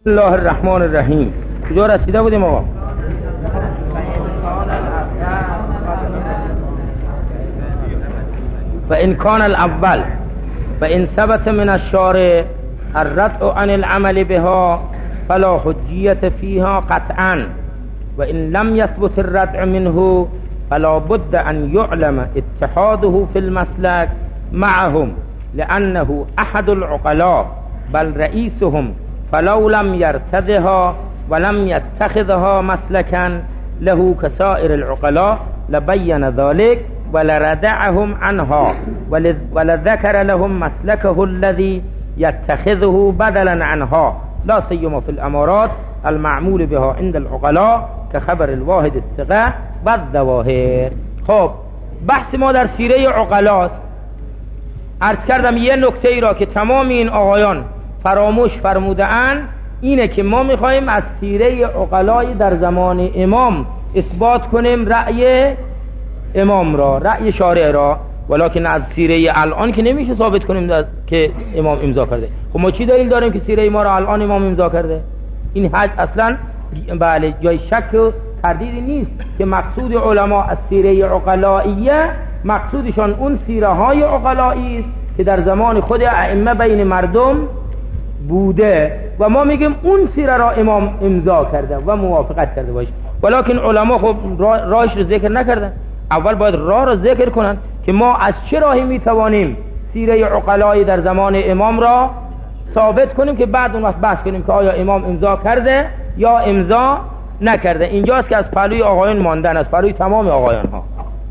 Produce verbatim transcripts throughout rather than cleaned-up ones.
الله الرحمن الرحیم. کجا رسیده بودیم آقا؟ فإن كان الأول فإن ثبت من الشارع الردع عن العمل بها فلا حجية فيها قطعا، وإن لم يثبت الردع منه فلا بد أن يعلم اتحاده في المسلك معهم، لأنه أحد العقلاء بل رئيسهم، فلو لم يرتدها ولم يتخذها مسلكا له كسائر العقلاء لبين ذلك ولردعهم عنها ولذكر لهم مسلكه الذي يتخذه بدلا عنها، لا سيما في الأمارات المعمول بها عند العقلاء كخبر الواحد الثقة والظواهر. خب بحث ما در سیره عقلاست. عرض کردم یه نکته ای را که تمام این آقایان فراموش فرموده‌اند اینه که ما میخوایم از سیره عقلای در زمان امام اثبات کنیم رأی امام را، رأی شارع را، ولکن از سیره الان که نمیشه ثابت کنیم که امام امضا کرده. خب ما چی دلیل داریم که سیره ما را الان امام امضا کرده؟ این حج اصلا بله جای شک و تردیدی نیست که مقصود علما از سیره عقلائیه مقصودشان اون سیره های عقلایی است که در زمان خود ائمه بین مردم بوده و ما میگیم اون سیره را امام امضا کرده و موافقت کرده باشه، ولکن علما خب راهش رو ذکر نکردن. اول باید راه رو ذکر کنن که ما از چه راهی میتوانیم سیره عقلای در زمان امام را ثابت کنیم که بعد اون وقت بحث کنیم که آیا امام امضا کرده یا امضا نکرده. اینجاست که از پهلوی آقایان ماندن، از پهلوی تمام آقایان ها.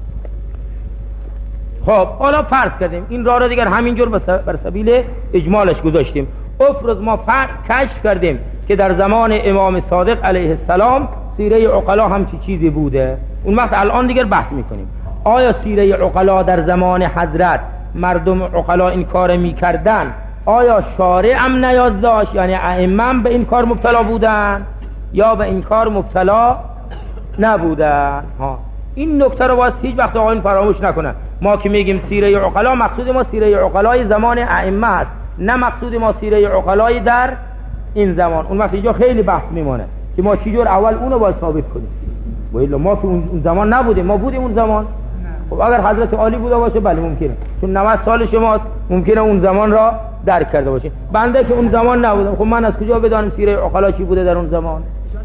خب حالا فرض کردیم این راه را دیگر همینجور بر سبیل اجمالش گذاشتیم. افرض ما کشف کردیم که در زمان امام صادق علیه السلام سیره عقلا هم چی چیزی بوده، اون وقت الان دیگر بحث میکنیم آیا سیره عقلا در زمان حضرت مردم عقلا این کار میکردن، آیا شارع هم نیاز داشت، یعنی ائمه به این کار مبتلا بودن یا به این کار مبتلا نبودن؟ ها این نکته رو واسه هیچ وقت آقایون فراموش نکنن. ما که میگیم سیره عقلا مقصود ما سیره عقلای زمان ائمه است، نه مقصود ما سیره عقلای در این زمان. اون وقت اینجا خیلی بحث میمونه که ما چجور اول اونو باید ثابت کنیم. و ما که اون زمان نبودیم، ما بودیم اون زمان. خب اگر حضرت عالی بوده باشه بله ممکنه، چون نود سال شماست ممکنه اون زمان را درک کرده باشه. بنده که اون زمان نبودم، خب من از کجا بدانم سیره عقلا چی بوده در اون زمان؟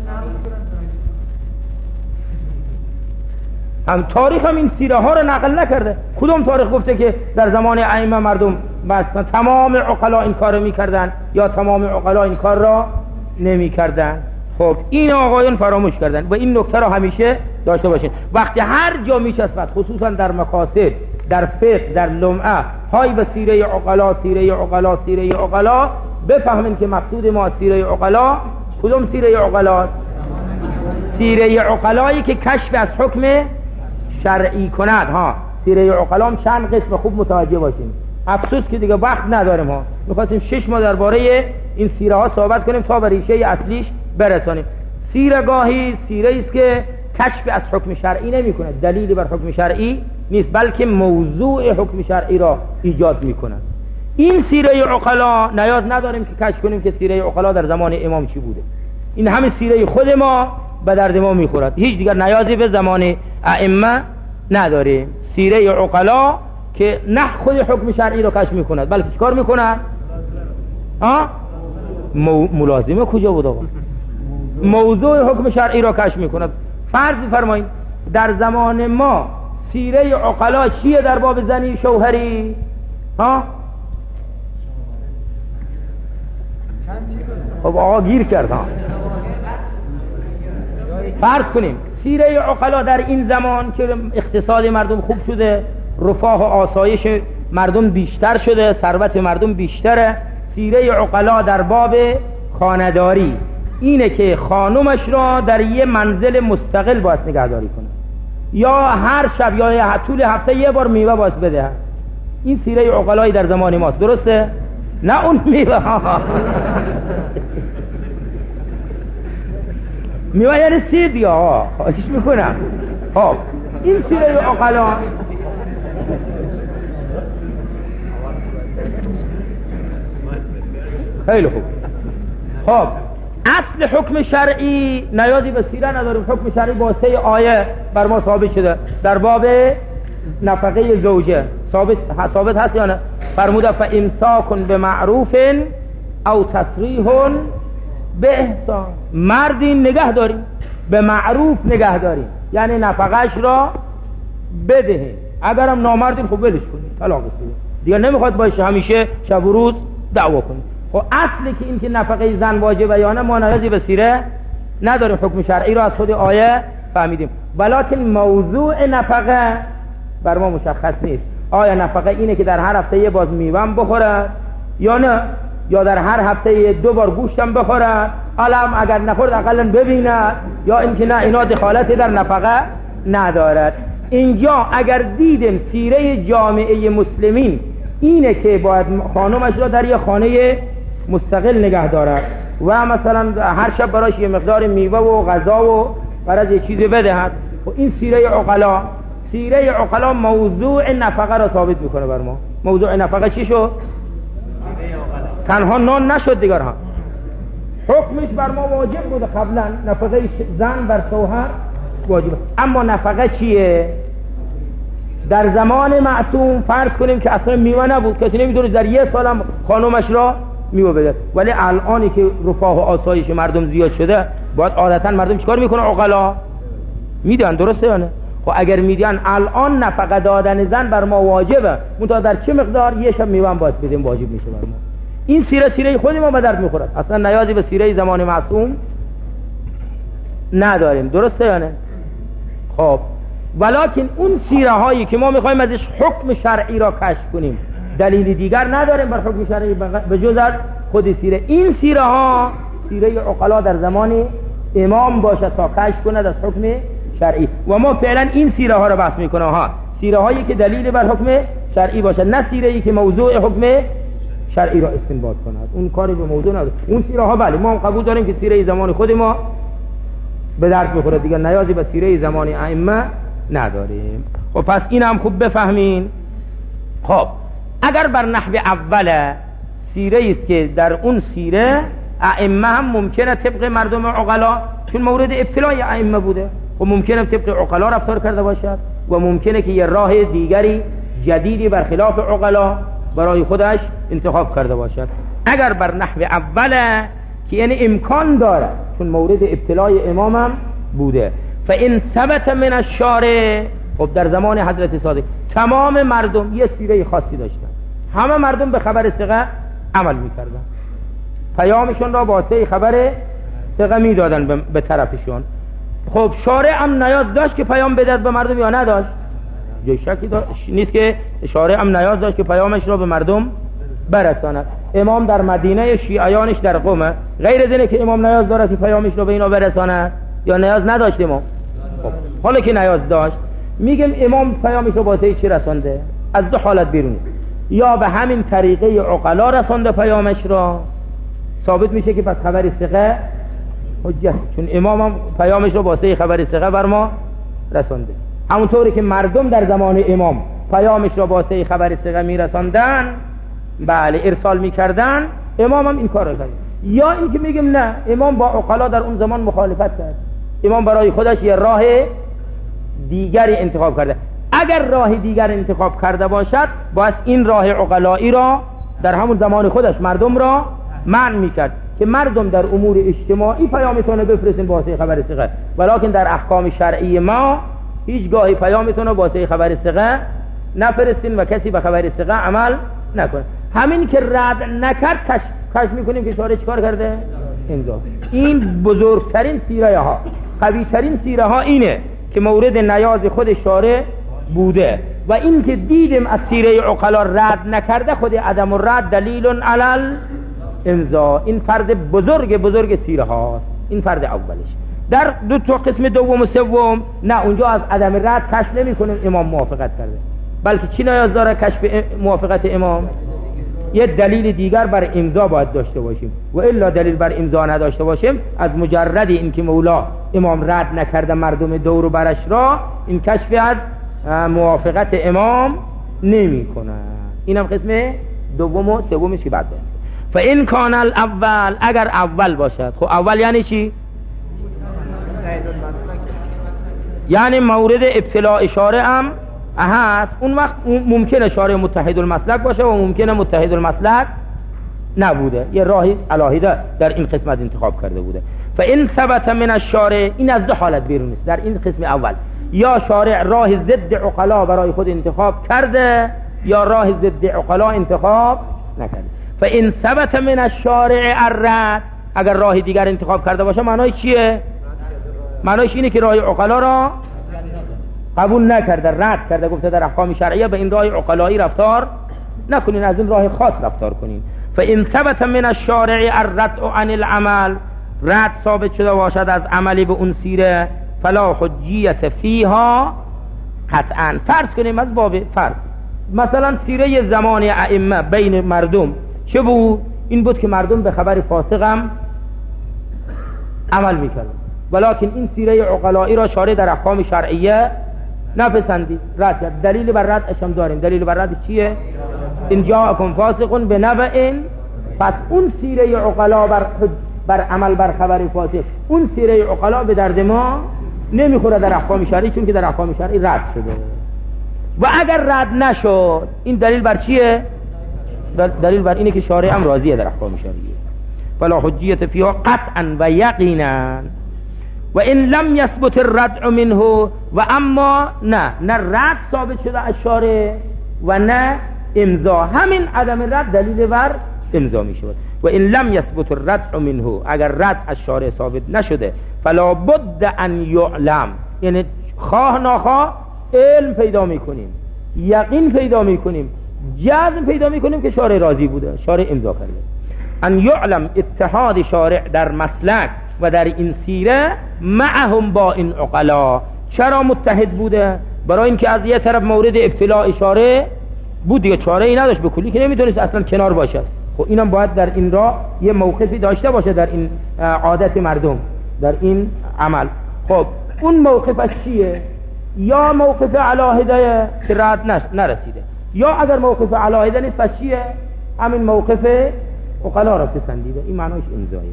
هم تاریخ هم این سیره ها رو نقل نکرده. کدوم تاریخ گفته که در زمان ائمه مردم بس تمام عقلا این کار رو میکردن یا تمام عقلا این کار را نمیکردن؟ خب این آقایون فراموش کردن و این نکته رو همیشه داشته باشین. وقتی هر جا میشسبت خصوصا در مقاصد، در فقه، در لمعه های به سیره عقلا سیره عقلا سیره عقلا بفهمین که مقصود ما سیره عقلا کدوم سیره عقلا؟ سیره عقلایی که کشف از حکم شرعی کند. ها سیره عقلا هم چند قسم، خوب متوجه باشیم. افسوس که دیگه وقت نداریم. ها می‌خواستیم شش ماه درباره این سیره ها صحبت کنیم تا به ریشه اصلیش برسانیم. سیره گاهی سیره است که کشف از حکم شرعی نمی‌کنه، دلیلی بر حکم شرعی نیست، بلکه موضوع حکم شرعی را ایجاد می‌کنه. این سیره عقلا نیاز نداریم که کشف کنیم که سیره عقلا در زمان امام چی بوده. این همه سیره خود ما به درد ما می‌خورد، هیچ دیگر نیازی به زمان ائمه نداریم. سیره عقلا که نه خود حکم شرعی رو کشف می‌کند بلکه چیکار می‌کند؟ ها مو... ملازمه کجا بود آقا؟ موضوع حکم شرعی را کشف می‌کند. فرض فرمایید در زمان ما سیره عقلا چیه در باب زنی شوهری؟ ها خب آقا گیر کرد. ها فرض کنیم سیره عقلا در این زمان که اقتصاد مردم خوب شده، رفاه و آسایش مردم بیشتر شده، ثروت مردم بیشتره، سیره عقلا در باب خانه‌داری اینه که خانومش را در یه منزل مستقل باید نگهداری کنه یا هر شب یا طول هفته یه بار میوه باید بده. این سیره عقلایی در زمان ماست، درسته؟ نه اون میوه میوه یعنی سید یا خواهش میکنم. خب این سیره عقلا خیلی خوب. خب اصل حکم شرعی نیازی به سیره نداریم. حکم شرعی با سه آیه بر ما ثابت شده در باب نفقه زوجه. ثابت ثابت هست یا نه؟ فرموده فامساک بمعروف او تسریح به احسان. مردی نگه داریم، به معروف نگه داریم، یعنی نفقهش را بده. اگرم نامردین خب ولش کنید، طلاقش بدید، دیگه نمیخواد باشه همیشه شب و روز دعوا کنید. خب اصلی که این که نفقه زن واجبه یا نه ما نیازی به سیره نداریم. حکم شرعی را از خود آیه فهمیدیم. ولکن موضوع نفقه بر ما مشخص نیست. آیا نفقه اینه که در هر هفته یه باز میوه‌ام بخوره یا نه، یا در هر هفته دو بار گوشتم بخوره، علم اگر نخورد اقلا ببیند، یا اینکه نه اینا دخالتی در نفقه ندارد. اینجا اگر دیدیم سیره جامعه مسلمین اینه که باید خانمش را در یه خانه مستقل نگه دارد و مثلا هر شب براش یه مقدار میوه و غذا و برای یه چیزی بدهد، و این سیره عقلا سیره عقلا موضوع نفقه را ثابت میکنه بر ما. موضوع نفقه چی شد؟ تنها نان نشد دیگر ها، حکمش بر ما واجب بوده قبلا. نفقه زن بر شوهر واجبه. اما نفقه چیه؟ در زمان معصوم فرض کنیم که اصلا میوه نبود، کسی نمیتونه در یه سالم خانومش را میوه بده. ولی الانی که رفاه و آسایش مردم زیاد شده، باید عادتا مردم چیکار میکنه؟ عقلا میدن، درسته یا نه؟ خب اگر میدن الان نفقه دادن زن بر ما واجبه، منتها در چه مقدار؟ یه شب میوه باید بدیم، واجب میشه بر ما. این سیره سیره خود ما به درد میخورد، اصلا نیازی به سیره زمان معصوم نداریم، درسته یا نه؟ خب ولکن اون سیره هایی که ما میخوایم ازش حکم شرعی را کشف کنیم، دلیل دیگر نداریم بر حکم شرعی به جز از خود سیره. این سیره ها سیره عقلا در زمان امام باشه تا کشف کند از حکم شرعی. و ما فعلا این سیره ها را بحث میکنه ها، سیره هایی که دلیل بر حکم شرعی باشه، نه سیره ای که موضوع حکم شرعی را استنباط کند. اون کاری به موضوع نداره. اون سیره ها بله ما هم قبول داریم که سیره زمان خود ما به درد میخوره، دیگه نیازی به سیره زمان ائمه نداریم. خب پس این هم خوب بفهمین. خب اگر بر نحو اول سیره است که در اون سیره ائمه هم ممکنه طبق مردم عقلا، چون مورد ابتلای ائمه بوده، و ممکنه طبق عقلا رفتار کرده باشد، و ممکنه که یه راه دیگری جدیدی برخلاف عقلا برای خودش انتخاب کرده باشد. اگر بر نحو اوله که یعنی امکان داره، چون مورد ابتلای امام هم بوده. فان ثبت من الشارع، خب در زمان حضرت صادق تمام مردم یه سیره خاصی داشتن، همه مردم به خبر ثقه عمل میکردن، پیامشون را با سه خبر ثقه میدادن به, به طرفشون. خب شارع هم نیاز داشت که پیام بدهد به مردم یا نداشت؟ جای شکی نیست که شارع هم نیاز داشت که پیامش را به مردم برساند. امام در مدینه، شیعیانش در قم، غیر از اینه که امام نیاز داره که پیامش را به اینا برساند یا نیاز نداشت امام؟ خب حالا که نیاز داشت، میگم امام پیامش را با چی رسانده؟ از دو حالت بیرون، یا به همین طریقه عقلا رسانده پیامش را، ثابت میشه که پس خبر ثقه حجت، چون امام هم پیامش را با سه خبر ثقه بر ما رسانده. همونطوری که مردم در زمان امام پیامش را با سه خبر ثقه میرساندن، بله ارسال میکردن، امام هم این کار را کرد. یا اینکه میگم نه، امام با عقلا در اون زمان مخالفت کرد، امام برای خودش یه راه دیگری انتخاب کرده. اگر راه دیگر انتخاب کرده باشد، باید این راه عقلایی را در همون زمان خودش مردم را منع میکرد که مردم در امور اجتماعی پیامتون بفرستین با سه خبر ثقه، ولکن در احکام شرعی ما هیچگاهی پیامتون با سه خبر ثقه نفرستین و کسی به خبر ثقه عمل نکنه. همین که رد نکرد کش کش میکنیم که شارع چیکار کرده؟ امضا. این بزرگترین سیره ها، قویترین سیره ها اینه که مورد نیاز خود شارع بوده، و این که دیدیم از سیره عقلا رد نکرده، خود عدم الرد دلیل علی امضا. این فرد بزرگ بزرگ سیره هاست، این فرد اولش. در دو تا قسم دوم و سوم نه، اونجا از عدم رد کشف نمی کنیم امام موافقت کرده، بلکه چی نیاز داره کشف موافقت امام؟ یه دلیل دیگر بر امضا باید داشته باشیم، و الا دلیل بر امضا نداشته باشیم، از مجرد این که مولا امام رد نکرده مردم دور و برش را، این کشف از موافقت امام نمی کنه. اینم قسم دوم و سومش که بعد داریم. فإن کان الاول، اگر اول باشد. خب اول یعنی چی؟ یعنی مورد ابتلاء شارع هم هست، اون وقت ممکنه شارع متحد المسلک باشه و ممکنه متحد المسلک نبوده، یه راهی علاهیده در این قسمت انتخاب کرده بوده. فإن ثبت من الشارع، این از دو حالت بیرون است در این قسم اول، یا شارع راه ضد عقلا برای خود انتخاب کرده یا راه ضد عقلا انتخاب نکرده. فإن ثبت من الشارع الرد، اگر راه دیگر انتخاب کرده باشه معنای چیه؟ معنایش اینه که راه عقلا را قبول نکرده، رد کرده، گفته در احکام شرعیه به این راه عقلایی رفتار نکنین، از این راه خاص رفتار کنین. فإن ثبت من الشارع الرد عن العمل، رد ثابت شده باشد از عملی به اون سیره، فلا حجیت فیها قطعا. فرض کنیم از باب فرض، مثلا سیره زمان ائمه بین مردم چه بود؟ این بود که مردم به خبر فاسق هم عمل میکردن، ولکن این سیره عقلایی را شارع در احکام شرعیه نپسندید، رد کرد. دلیل بر ردش هم داریم. دلیل بر رد چیه؟ ان جاءکم فاسق بنبأ، پس اون سیره عقلا بر بر عمل بر خبر فاسق، اون سیره عقلا به درد ما نمیخوره در احکام شرعی، چون که در احکام شرعی رد شده. و اگر رد نشد، این دلیل بر چیه؟ دلیل بر اینه که شارع هم راضیه در احکام شرعیه. فلا حجیت فیها قطعا و یقینا. و ان لم یثبت الردع منه، و اما نه نه رد ثابت شده از شارع و نه امضا، همین عدم رد دلیل بر امضا می شود. و ان لم یثبت الردع منه، اگر رد از شارع ثابت نشده، فلا بد ان یعلم، یعنی خواه ناخواه علم پیدا میکنیم، یقین پیدا میکنیم، جزم پیدا میکنیم که شارع راضی بوده، شارع امضا کرده. ان یعلم اتحاد شارع در مسلک و در این سیره معهم با این عقلا. چرا متحد بوده؟ برای اینکه از یه طرف مورد ابتلاء شارع بود دیگه، چاره ای نداشت، به کلی که نمیتونست اصلا کنار باشه. خب اینم باید در این راه یه موقفی داشته باشه در این عادت مردم، در این عمل. خب اون موقفش چیه؟ یا موقف علاهده که رد نرسیده، یا اگر موقف علاهده نیست پس چیه؟ همین موقف عقلا را پسندیده. این معنیش امضایه.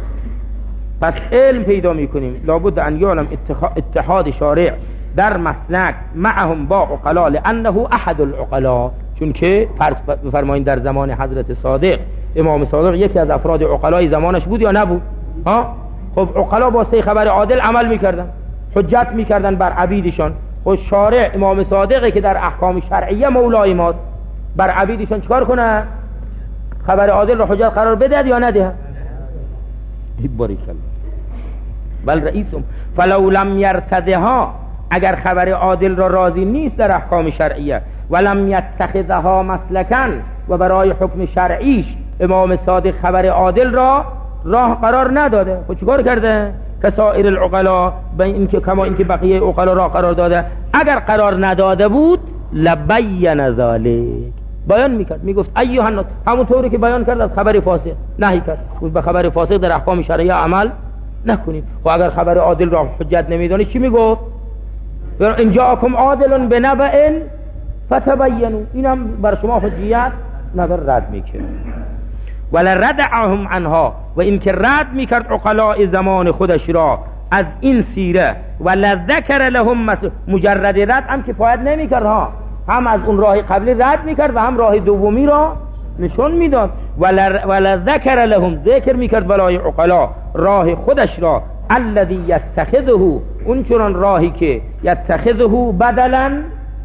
پس علم پیدا میکنیم لابد ان یعلم اتحاد شارع در مسلک معهم با عقلا، لانه احد العقلا، چون که بفرمایید در زمان حضرت صادق، امام صادق یکی از افراد عقلای زمانش بود یا نبود؟ ها؟ خب عقلا واسه خبر عادل عمل میکردن، حجت میکردن بر عبیدشان. خب شارع امام صادقه که در احکام شرعیه مولای ماست، بر عبیدشان چکار کنه؟ خبر عادل را حجت قرار بده یا نده؟ باری کلا بل رئیسم فلو لم یرتدها، اگر خبر عادل را راضی نیست در احکام شرعیه، ولم یتخذها مسلکن، و برای حکم شرعیش امام صادق خبر عادل را راه قرار نداده، خب چیکار کرده؟ کسائر العقلا، به اینکه کما اینکه بقیه عقلا را قرار داده. اگر قرار نداده بود لبین ذالک، بیان میکرد، میگفت ایها الناس، همونطوری که بیان کرد از خبر فاسق نهی کرد، گفت به خبر فاسق در احکام شرعیه عمل نکنید. خب اگر خبر عادل را حجت نمیدونی چی میگفت؟ ان جاءکم عادل بنبأ فتبینوا، اینم بر شما حجیت نداره، رد میکنه. ولا ردعهم عنها، و این که رد میکرد عقلاء زمان خودش را از این سیره، ولا ذکر لهم مثل مجرد رد هم کفایت نمیکرد ها، هم از اون راه قبلی رد میکرد و هم راه دومی را نشون میداد. ولا ولا ذکر لهم، ذکر میکرد برای عقلا راه خودش را، الذی یتخذه، اون چنان راهی که یتخذه بدلا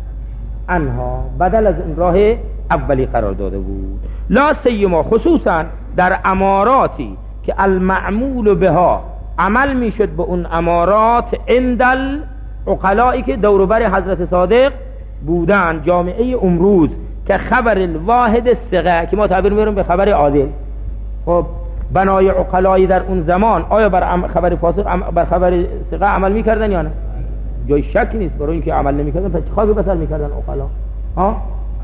عنها، بدل از اون راه اولی قرار داده بود. لا سیما، خصوصا در اماراتی که المعمول بها، عمل میشد به اون امارات عند العقلائی که دوروبر حضرت صادق بودن، جامعه امروز، که خبر الواحد الثقه که ما تعبیر می‌کنیم به خبر عادل. خب بنای عقلایی در اون زمان آیا بر خبر فاسق بر خبر ثقه عمل میکردن یا نه؟ جای شک نیست، برای اینکه عمل نمیکردن پس خاک بسر میکردن عقلا. ها؟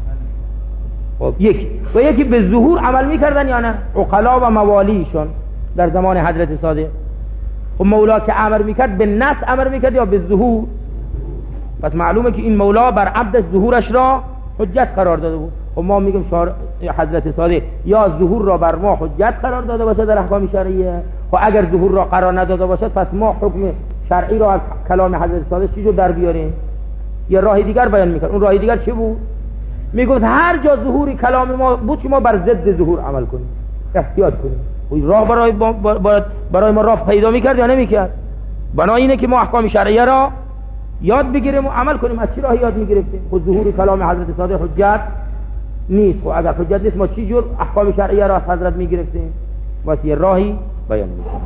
خب یکی و یکی به ظهور عمل میکردن یا نه؟ عقلا و موالیشون در زمان حضرت صادق. خب مولا که امر میکرد به نص امر میکرد یا به ظهور؟ پس معلومه که این مولا بر عبدش ظهورش را حجت قرار داده بود. خب ما میگیم شار... حضرت صادق یا ظهور را بر ما حجت قرار داده باشه در احکام شرعیه، خب اگر ظهور را قرار نداده باشه پس ما حکم شرعی را از کلام حضرت صادق چی جور در بیاریم؟ یه راه دیگر بیان میکرد. اون راه دیگر چی بود؟ میگفت هر جا ظهوری کلام ما بود ما بر ضد ظهور عمل کنیم، احتیاط کنیم. و راه برای با... برای ما راه پیدا میکرد یا نمیکرد؟ بنا اینه که ما احکام شرعیه را یاد بگیریم و عمل کنیم. از چی راه یاد میگرفتیم؟ خود ظهور کلام حضرت صادق حجت نیست. خب اگر حجت نیست ما چی جور احکام شرعیه را از حضرت میگرفتیم؟ واسه یه راهی بیان میکنیم.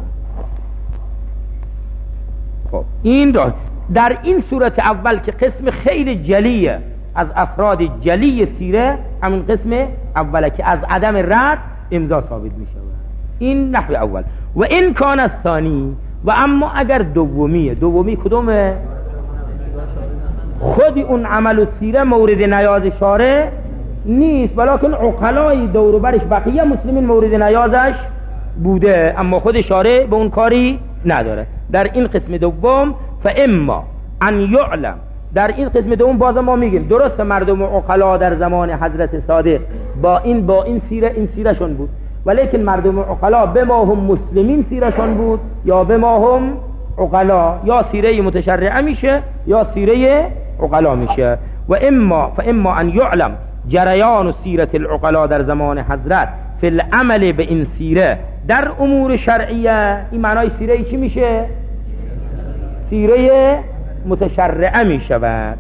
خب این راه در این صورت اول که قسم خیلی جلیه از افراد جلی سیره، همون قسم اوله که از عدم رد امضا ثابت میشه. این نحو اول. و این کان الثانی، و اما اگر دومیه، دومی کدومه؟ خودی اون عمل و سیره مورد نیاز شارع نیست، ولکن عقلای دور و برش بقیه مسلمین مورد نیازش بوده، اما خود شارع به اون کاری نداره. در این قسم دوم فاما ان یعلم، در این قسم دوم باز ما میگیم درست مردم عقلا در زمان حضرت صادق با این با این سیره این سیرهشون بود، ولیکن مردم عقلا به ما هم مسلمین سیرهشون بود یا به ما هم عقلا، یا سیره متشرعه میشه یا سیره عقلا میشه. و اما فاما ان یعلم جریان و سیرت العقلا در زمان حضرت فی العمل به این سیره در امور شرعیه. این معنای سیره چی میشه؟ سیره متشرعه میشود.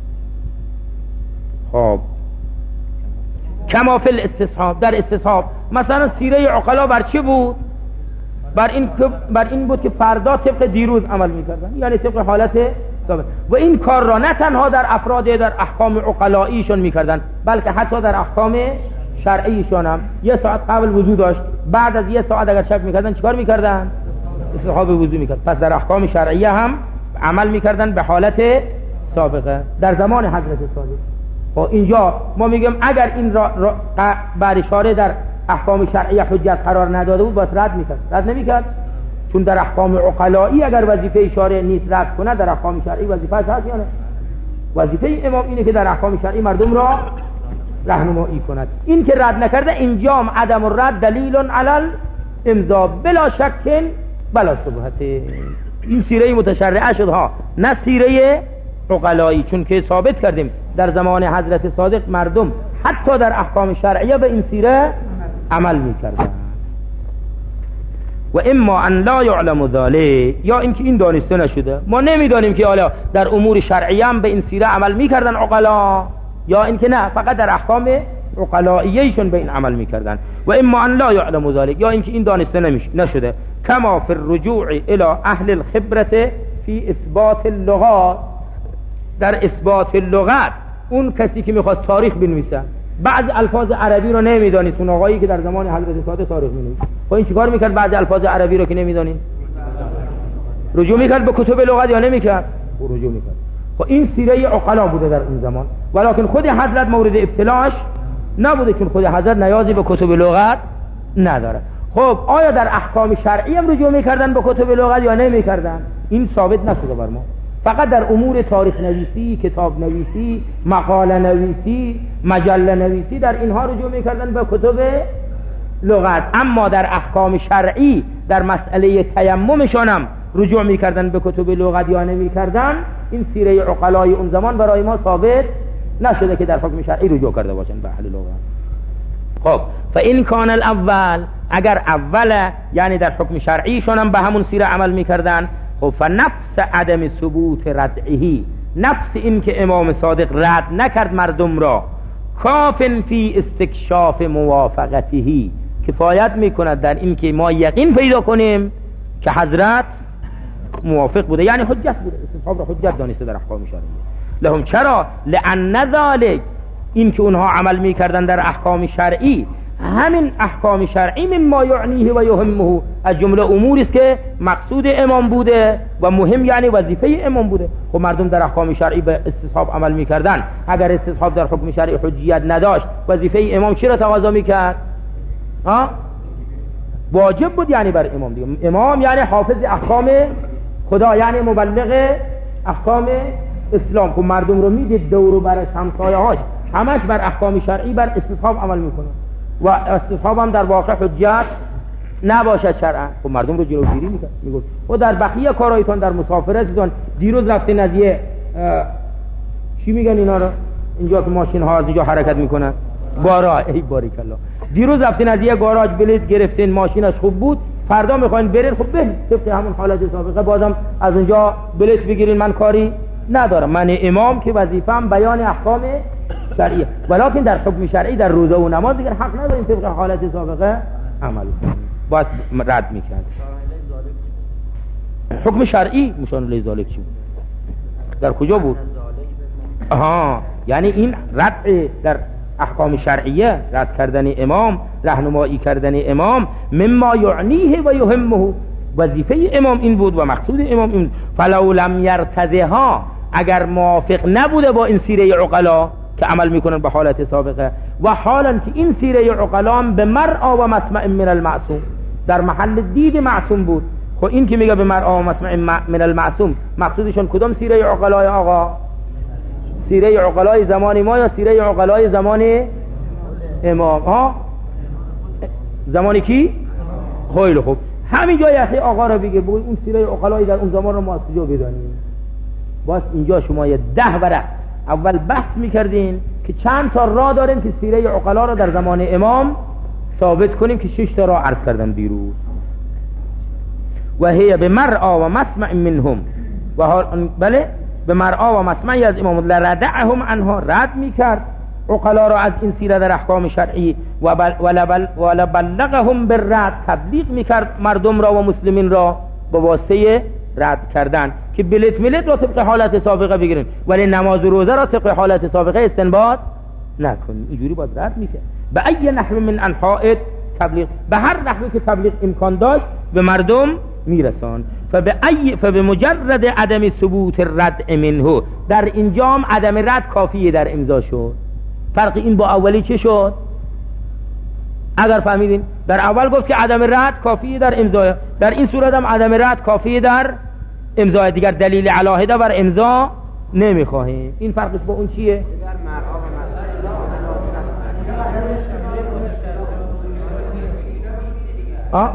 خب کما فی الاستصحاب، در استصحاب مثلا سیره عقلا بر چی بود؟ بر این بر این بود که فردا طبق دیروز عمل میکردن، یعنی طبق حالت ثابت. و این کار را نه تنها در افراد در احکام عقلاییشون میکردن، بلکه حتی در احکام شرعیشون هم یه ساعت قبل وضو داشت، بعد از یه ساعت اگر شک میکردن چیکار میکردن؟ استصحاب وضو میکرد. پس در احکام شرعیه هم عمل میکردن به حالت سابقه در زمان حضرت صادق. و اینجا ما میگیم اگر این را, را بر اشاره در احکام شرعیه حجت قرار نداده بود باید رد میکرد. رد نمیکرد چون در احکام عقلایی اگر وظیفه اشاره نیست رد کنه، در احکام شرعی وظیفه هست یا نه؟ وظیفه امام اینه که در احکام شرعی مردم را راهنمایی کند. این که رد نکرده اینجام عدم الرد دلیل علی الامضا بلا شک بلا شبهه. این سیره متشرعه شد ها، نه سیره عقلایی، چون که ثابت کردیم در زمان حضرت صادق مردم حتی در احکام شرعیه به این سیره عمل میکردن. و اما ان لا یعلم ذلک، یا اینکه این دانسته نشده، ما نمیدانیم که حالا در امور شرعیه هم به این سیره عمل میکردن عقلا، یا اینکه نه فقط در احکام عقلاییشون به این عمل میکردن. و اما ان لا یعلم ذلک، یا اینکه این دانسته نشده، کما فی الرجوع الى اهل الخبرة فی اثبات اللغات، در اثبات اللغت اون کسی که میخواست تاریخ بنویسه بعض الفاظ عربی رو نمیدانید، اون آقایی که در زمان حضرت صادق تاریخ مینویسه، خب این چیکار میکرد؟ بعض الفاظ عربی رو که نمیدانید رجوع میکرد به کتب لغت یا نمیکرد؟ رجوع میکرد. خب این سیره عقلا بوده در این زمان، ولکن خود حضرت مورد ابتلاش نبوده، چون خود حضرت نیازی به کتب لغت نداره. خب آیا در احکام شرعی هم رجوع میکردن به کتب لغت یا نمیکردن؟ این ثابت نشده بر ما. فقط در امور تاریخ نویسی، کتاب نویسی، مقاله نویسی، مجله نویسی، در اینها رجوع میکردن به کتب لغت. اما در احکام شرعی در مسئله تیممشان هم رجوع میکردن به کتب لغت یا نمیکردن، این سیره عقلای اون زمان برای ما ثابت نشده که در حکم شرعی رجوع کرده باشن به اهل لغت. خب فإن کان الاول، اگر اوله یعنی در حکم شرعیشون هم به همون سیره عمل میکردن، خب فنفس عدم ثبوت ردعهی، نفس این که امام صادق رد نکرد مردم را، کافن فی استکشاف موافقتهی، کفایت میکند در این که ما یقین پیدا کنیم که حضرت موافق بوده، یعنی حجت بوده، استصحاب را حجت دانسته در احکام شرعی لهم. چرا؟ لأن ذلك، این که اونها عمل میکردن در احکام شرعی، همین احکام شرعی مما یعنیه و یهمه، از جمله اموری است که مقصود امام بوده و مهم، یعنی وظیفه امام بوده. خب مردم در احکام شرعی به استصحاب عمل میکردن، اگر استصحاب در حکم شرعی حجیت نداشت وظیفه امام چی را تقاضا میکرد؟ ها؟ واجب بود یعنی بر امام دیگه. امام یعنی حافظ احکام خدا، یعنی مبلغ احکام اسلام. خب مردم رو میدید دور و برش همسایه‌هاش همش بر احکام شرعی بر استصحاب عمل میکنه و استصحاب هم در واقع حجت نباشد شرعا. خب مردم رو جلوگیری میکنه، میگه و در بقیه کارایتان، در مسافرتتان، دیروز رفتین از یه چی میگن اینا رو اینجا که ماشین ها از اینجا حرکت میکنن، گاراژ، ای باریک الله، دیروز رفتین از یه گاراژ بلیط گرفتین، ماشینش خوب بود، فردا میخواین برین، خب به طبق همون حالت سابقه بازم از اونجا بلیط بگیرین، من کاری ندارم، من امام که وظیفه‌ام بیان احکام شرعیه، ولکن در حکم شرعی در روزه و نماز دیگر حق نداریم طبق حالت سابقه عمل کنیم، باز رد میکرد. حکم شرعی مشان علیه ذالک چی بود؟ در کجا بود؟ آها، یعنی این رد در احکام شرعیه، رد کردن امام، راهنمایی کردن امام، مما یعنیه و یهمه، وظیفه امام این بود و مقصود امام این. فلو لم یرتضیها، اگر موافق نبوده با این سیره عقلا که عمل میکنن به حالت سابقه، و حالا که این سیره عقلا به مرعا و مسمع من المعصوم، در محل دید معصوم بود. خب این که میگه به مرعا و مسمع من المعصوم، مقصودشون کدام سیره عقلای آقا؟ سیره عقلای زمان ما یا سیره عقلای زمان امام؟ ها زمانی کی؟ خیلی خوب، همین جای اخی آقا رو بگه، بگه اون سیره عقلای در اون زمان رو ما از کجا بدانیم؟ باز اینجا شما یه ده ورق اول بحث میکردین که چند تا راه داریم که سیره عقلا رو در زمان امام ثابت کنیم، که شش تا راه عرض کردن دیروز. و هی به مرعا و مسمع منهم، و بله به مرعا و مسمعی از امام، لردعهم عنها، رد میکرد عقلا را از این سیره در احکام شرعی، و بل ولبلغهم بالرد، تبلیغ میکرد مردم را و مسلمین را با واسطه رد کردن، که بلیت ملیت را طبق حالت سابقه بگیرین، ولی نماز و روزه را طبق حالت سابقه استنباط نکنین. اینجوری باید رد میکرد. به ای نحو من انحاء تبلیغ، به هر نحوی که تبلیغ امکان داشت به مردم میرسان. فبأي فبمجرد عدم ثبوت الرد منه، در اینجام عدم رد کافیه در امضا شد. فرق این با اولی چه شد؟ اگر فهمیدین در اول گفت که عدم رد کافیه در امضا، در این صورت هم عدم رد کافیه در امضا، دیگر دلیل علاهده بر امضا نمیخواهیم. این فرقش با اون چیه؟ آه؟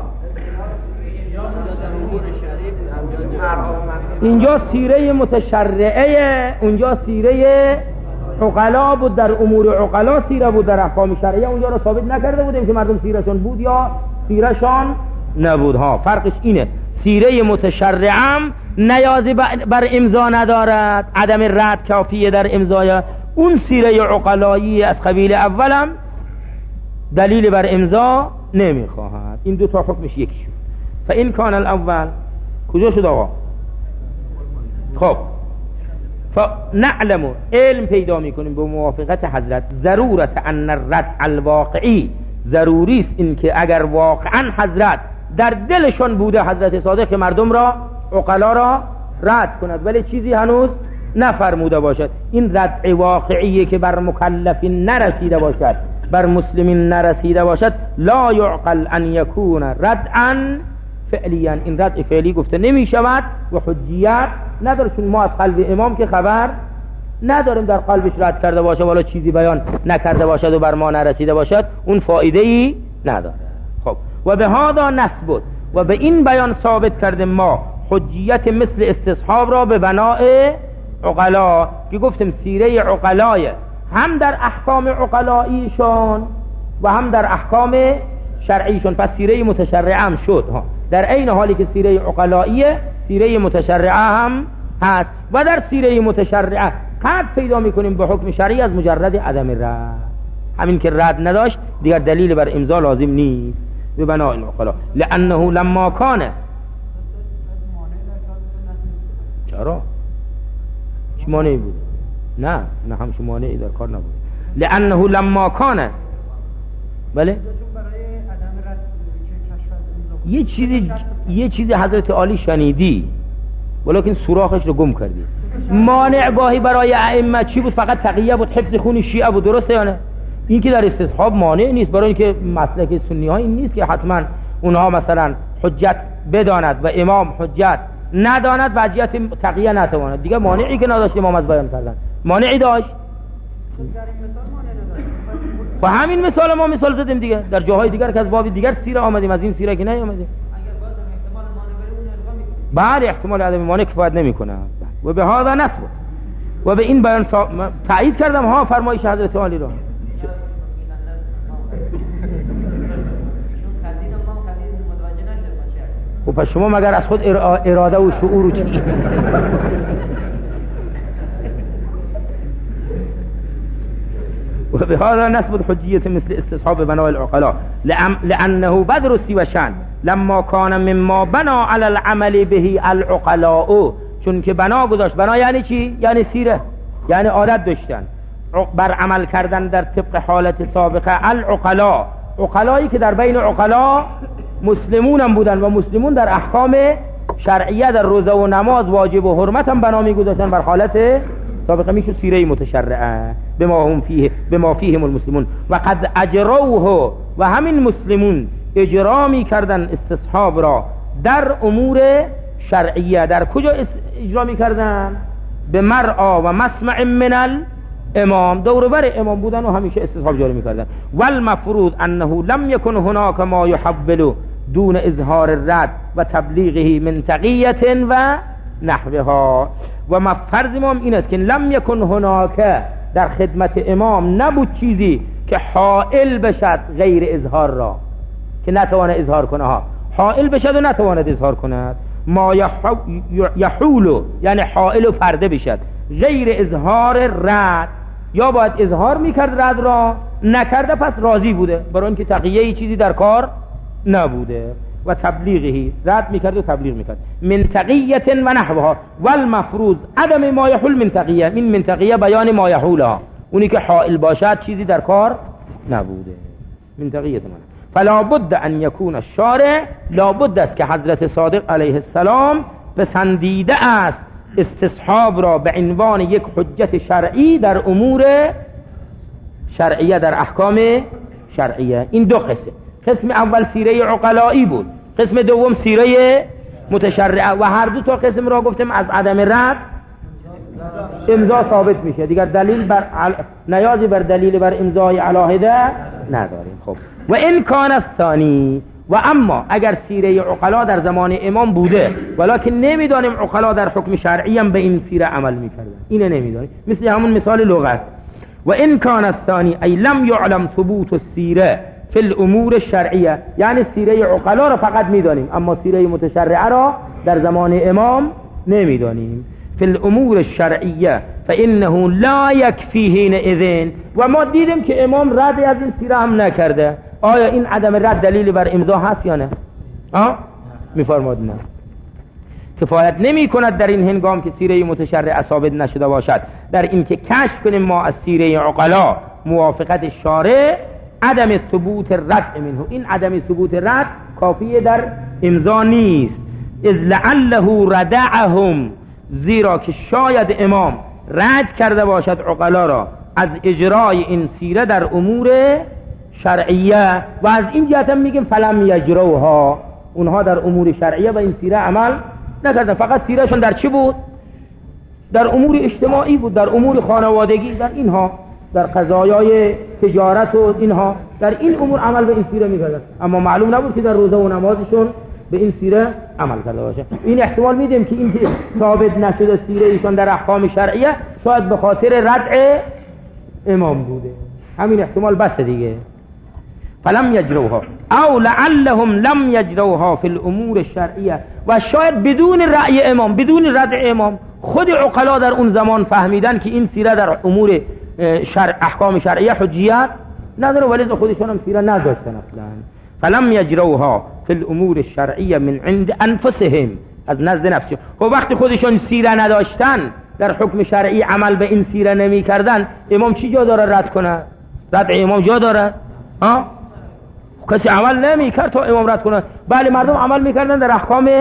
اینجا سیره متشرعه، اونجا سیره عقلا بود، در امور عقلا سیره بود، در احکام شرعیه اونجا رو ثابت نکرده بودیم که مردم سیرهشون بود یا سیرهشان نبود. ها فرقش اینه، سیره متشرعم نیازی بر امضا ندارد، عدم رد کافیه در امضای. اون سیره عقلایی از قبیل اولم دلیل بر امضا نمیخواهد. این دو تا حکمش یکی شد. فإن کان الاول، کجا شد آقا؟ خب فنعلم، علم پیدا میکنیم به موافقت حضرت، ضرورت ان الرد الواقعی، ضروری است این که اگر واقعا حضرت در دلشون بوده، حضرت صادق، که مردم را عقلا را رد کند، ولی چیزی هنوز نفرموده باشد، این رد واقعی که بر مکلفین نرسیده باشد، بر مسلمین نرسیده باشد، لا یعقل ان یکون ردعا فعلیا، این رد فعلی گفته نمی شود و حجیت نداره، چون ما از قلب امام که خبر نداریم در قلبش رد کرده باشه ولی چیزی بیان نکرده باشد و بر ما نرسیده باشد، اون فایده ای نداره. خب و به هذا نثبت، و به این بیان ثابت کرده ما حجیت مثل استصحاب را به بناء عقلا، که گفتیم سیره عقلای هم در احکام عقلاییشون و هم در احکام شرعیشون، پس سیره متشرعه هم شد ها، در عین حالی که سیره عقلاییه سیره متشرعه هم هست، و در سیره متشرعه قد پیدا میکنیم به حکم شرعی از مجرد عدم رد، همین که رد نداشت دیگر دلیل بر امضا لازم نیست به بناء العقلا، لانه لما کان. چرا؟ چی مانعی بود؟ نه نه هم شما مانعی در کار نبود، لانه لما کان. بله یه چیزی یه چیزی حضرت عالی شنیدی ولیکن سوراخش رو گم کردی. مانع گاهی برای ائمه چی بود؟ فقط تقیه بود، حفظ خون شیعه بود، درسته یا نه؟ این که در استصحاب مانع نیست، برای اینکه مسلک سنی ها این نیست که حتما اونها مثلا حجت بداند و امام حجت نداند و حجت تقیه نتواند. دیگه مانعی که نداشت امام از بیان کردن، مانعی داشت؟ و همین مثال ما مثال زدیم دیگه در جاهای دیگر که از باب دیگر سیره آمدیم، از این سیره که نیامدیم. بله احتمال عدم مانع کفایت نمیکنه و به هذا نسب و به این بیان سا... تایید کردم ها فرمایش حضرت علی را. خب پس شما مگر از خود اراده و شعور و چی؟ و به هذا نثبت حجیت مثل استصحاب بناء العقلاء لانه بدر سیوشن لما کان مما بنا علی العمل به العقلاء، چون که بنا گذاشت. بنا یعنی چی؟ یعنی سیره، یعنی عادت داشتن بر عمل کردن در طبق حالت سابقه. العقلاء، عقلایی که در بین عقلا مسلمون هم بودن و مسلمون در احکام شرعیه در روزه و نماز واجب و حرمت هم بنا می گذاشتن بر حالت سابقه. میشه سیره متشرعه بما هم فیه بما فیهم المسلمون و قد اجروه، و همین مسلمون اجرا می کردن استصحاب را در امور شرعیه. در کجا اجرا می کردن؟ به مرعا و مسمع من الامام، دور بر امام بودن و همیشه استصحاب جاری می کردن. والمفروض انه لم يكن هناك ما يحبل دون اظهار الرد و تبلیغه من تقیت و نحوها. و مفرض امام این است که لم یکن هناک، در خدمت امام نبود چیزی که حائل بشد غیر اظهار را، که نتواند اظهار کنه ها، حائل بشد و نتواند اظهار کند. ما یحول یعنی حائل و پرده بشد غیر اظهار رد، یا باید اظهار میکرد رد را، نکرده پس راضی بوده، برای اینکه تقیه چیزی در کار نبوده. و تبلیغه، رد میکرد و تبلیغ میکرد. من تقیه و نحوها. والمفروض عدم ما یحول من تقیه، این من تقیه بیان ما یحولها، اونی که حائل باشد چیزی در کار نبوده. من تقیه من فلا بد ان یکون الشارع، لا بد است که حضرت صادق علیه السلام پسندیده است استصحاب را به عنوان یک حجت شرعی در امور شرعیه، در احکام شرعیه. این دو قسم، قسم اول سیره عقلایی بود، قسم دوم سیره متشرعه، و هر دو تا قسم را گفتم از عدم رد امضا ثابت میشه دیگر، دلیل بر عل... نیازی بر دلیل بر امضای علاهده نداریم. خب و این کان الثانی، و اما اگر سیره عقلا در زمان امام بوده ولکن نمیدانیم عقلا در حکم شرعی هم به این سیره عمل میکردن، اینه نمیدانیم، مثل همون مثال لغت. و این کان الثانی ای لم یعلم ثبوت السیره فی الامور الشرعیه، یعنی سیره عقلا را فقط میدانیم اما سیره متشرعه را در زمان امام نمیدانیم. فی الامور الشرعیه فانه لا یکفی حینئذ، و ما دیدیم که امام رد از این سیره هم نکرده. آیا این عدم رد دلیلی بر امضا هست یا نه؟ آه؟ میفرماد نه، کفایت نمی کند در این هنگام که سیره متشرعه ثابت نشده باشد در این که کشف کنیم ما از سیره عقلا موافقت شارع عدم ثبوت رد منه. این عدم ثبوت رد کافیه در امضا نیست. اذ لعله ردعهم، زیرا که شاید امام رد کرده باشد عقلا را از اجرای این سیره در امور شرعیه، و از این جهت هم میگیم فلم یجروها، اونها در امور شرعیه و این سیره عمل نکردن. فقط سیرهشون در چی بود؟ در امور اجتماعی بود، در امور خانوادگی، در اینها، در قضایای تجارت و اینها، در این امور عمل به این سیره میکردن، اما معلوم نبود که در روزه و نمازشون به این سیره عمل کرده باشه. این احتمال میدیم که این ثابت نشده سیره ایشان در احکام شرعیه شاید به خاطر ردع امام بوده، همین احتمال بس دیگه. فلم یجروها او لعلهم لم یجروها فی الامور الشرعیه، و شاید بدون رأی امام، بدون ردع امام، خود عقلا در اون زمان فهمیدن که این سیره در امور شرع احکام شرعیه حجیت نداره، ولی خودشون هم سیره نداشتن اصلا. فلم یجروها فی الامور الشرعیه من عند انفسهم، از نزد نفسشون. خب وقتی خودشون سیره نداشتن، در حکم شرعی عمل به این سیره نمی کردن، امام چی جا داره رد کنه؟ رد امام جا داره؟ ها؟ کسی عمل نمی کرد تا امام رد کنه. بله مردم عمل میکردن در احکام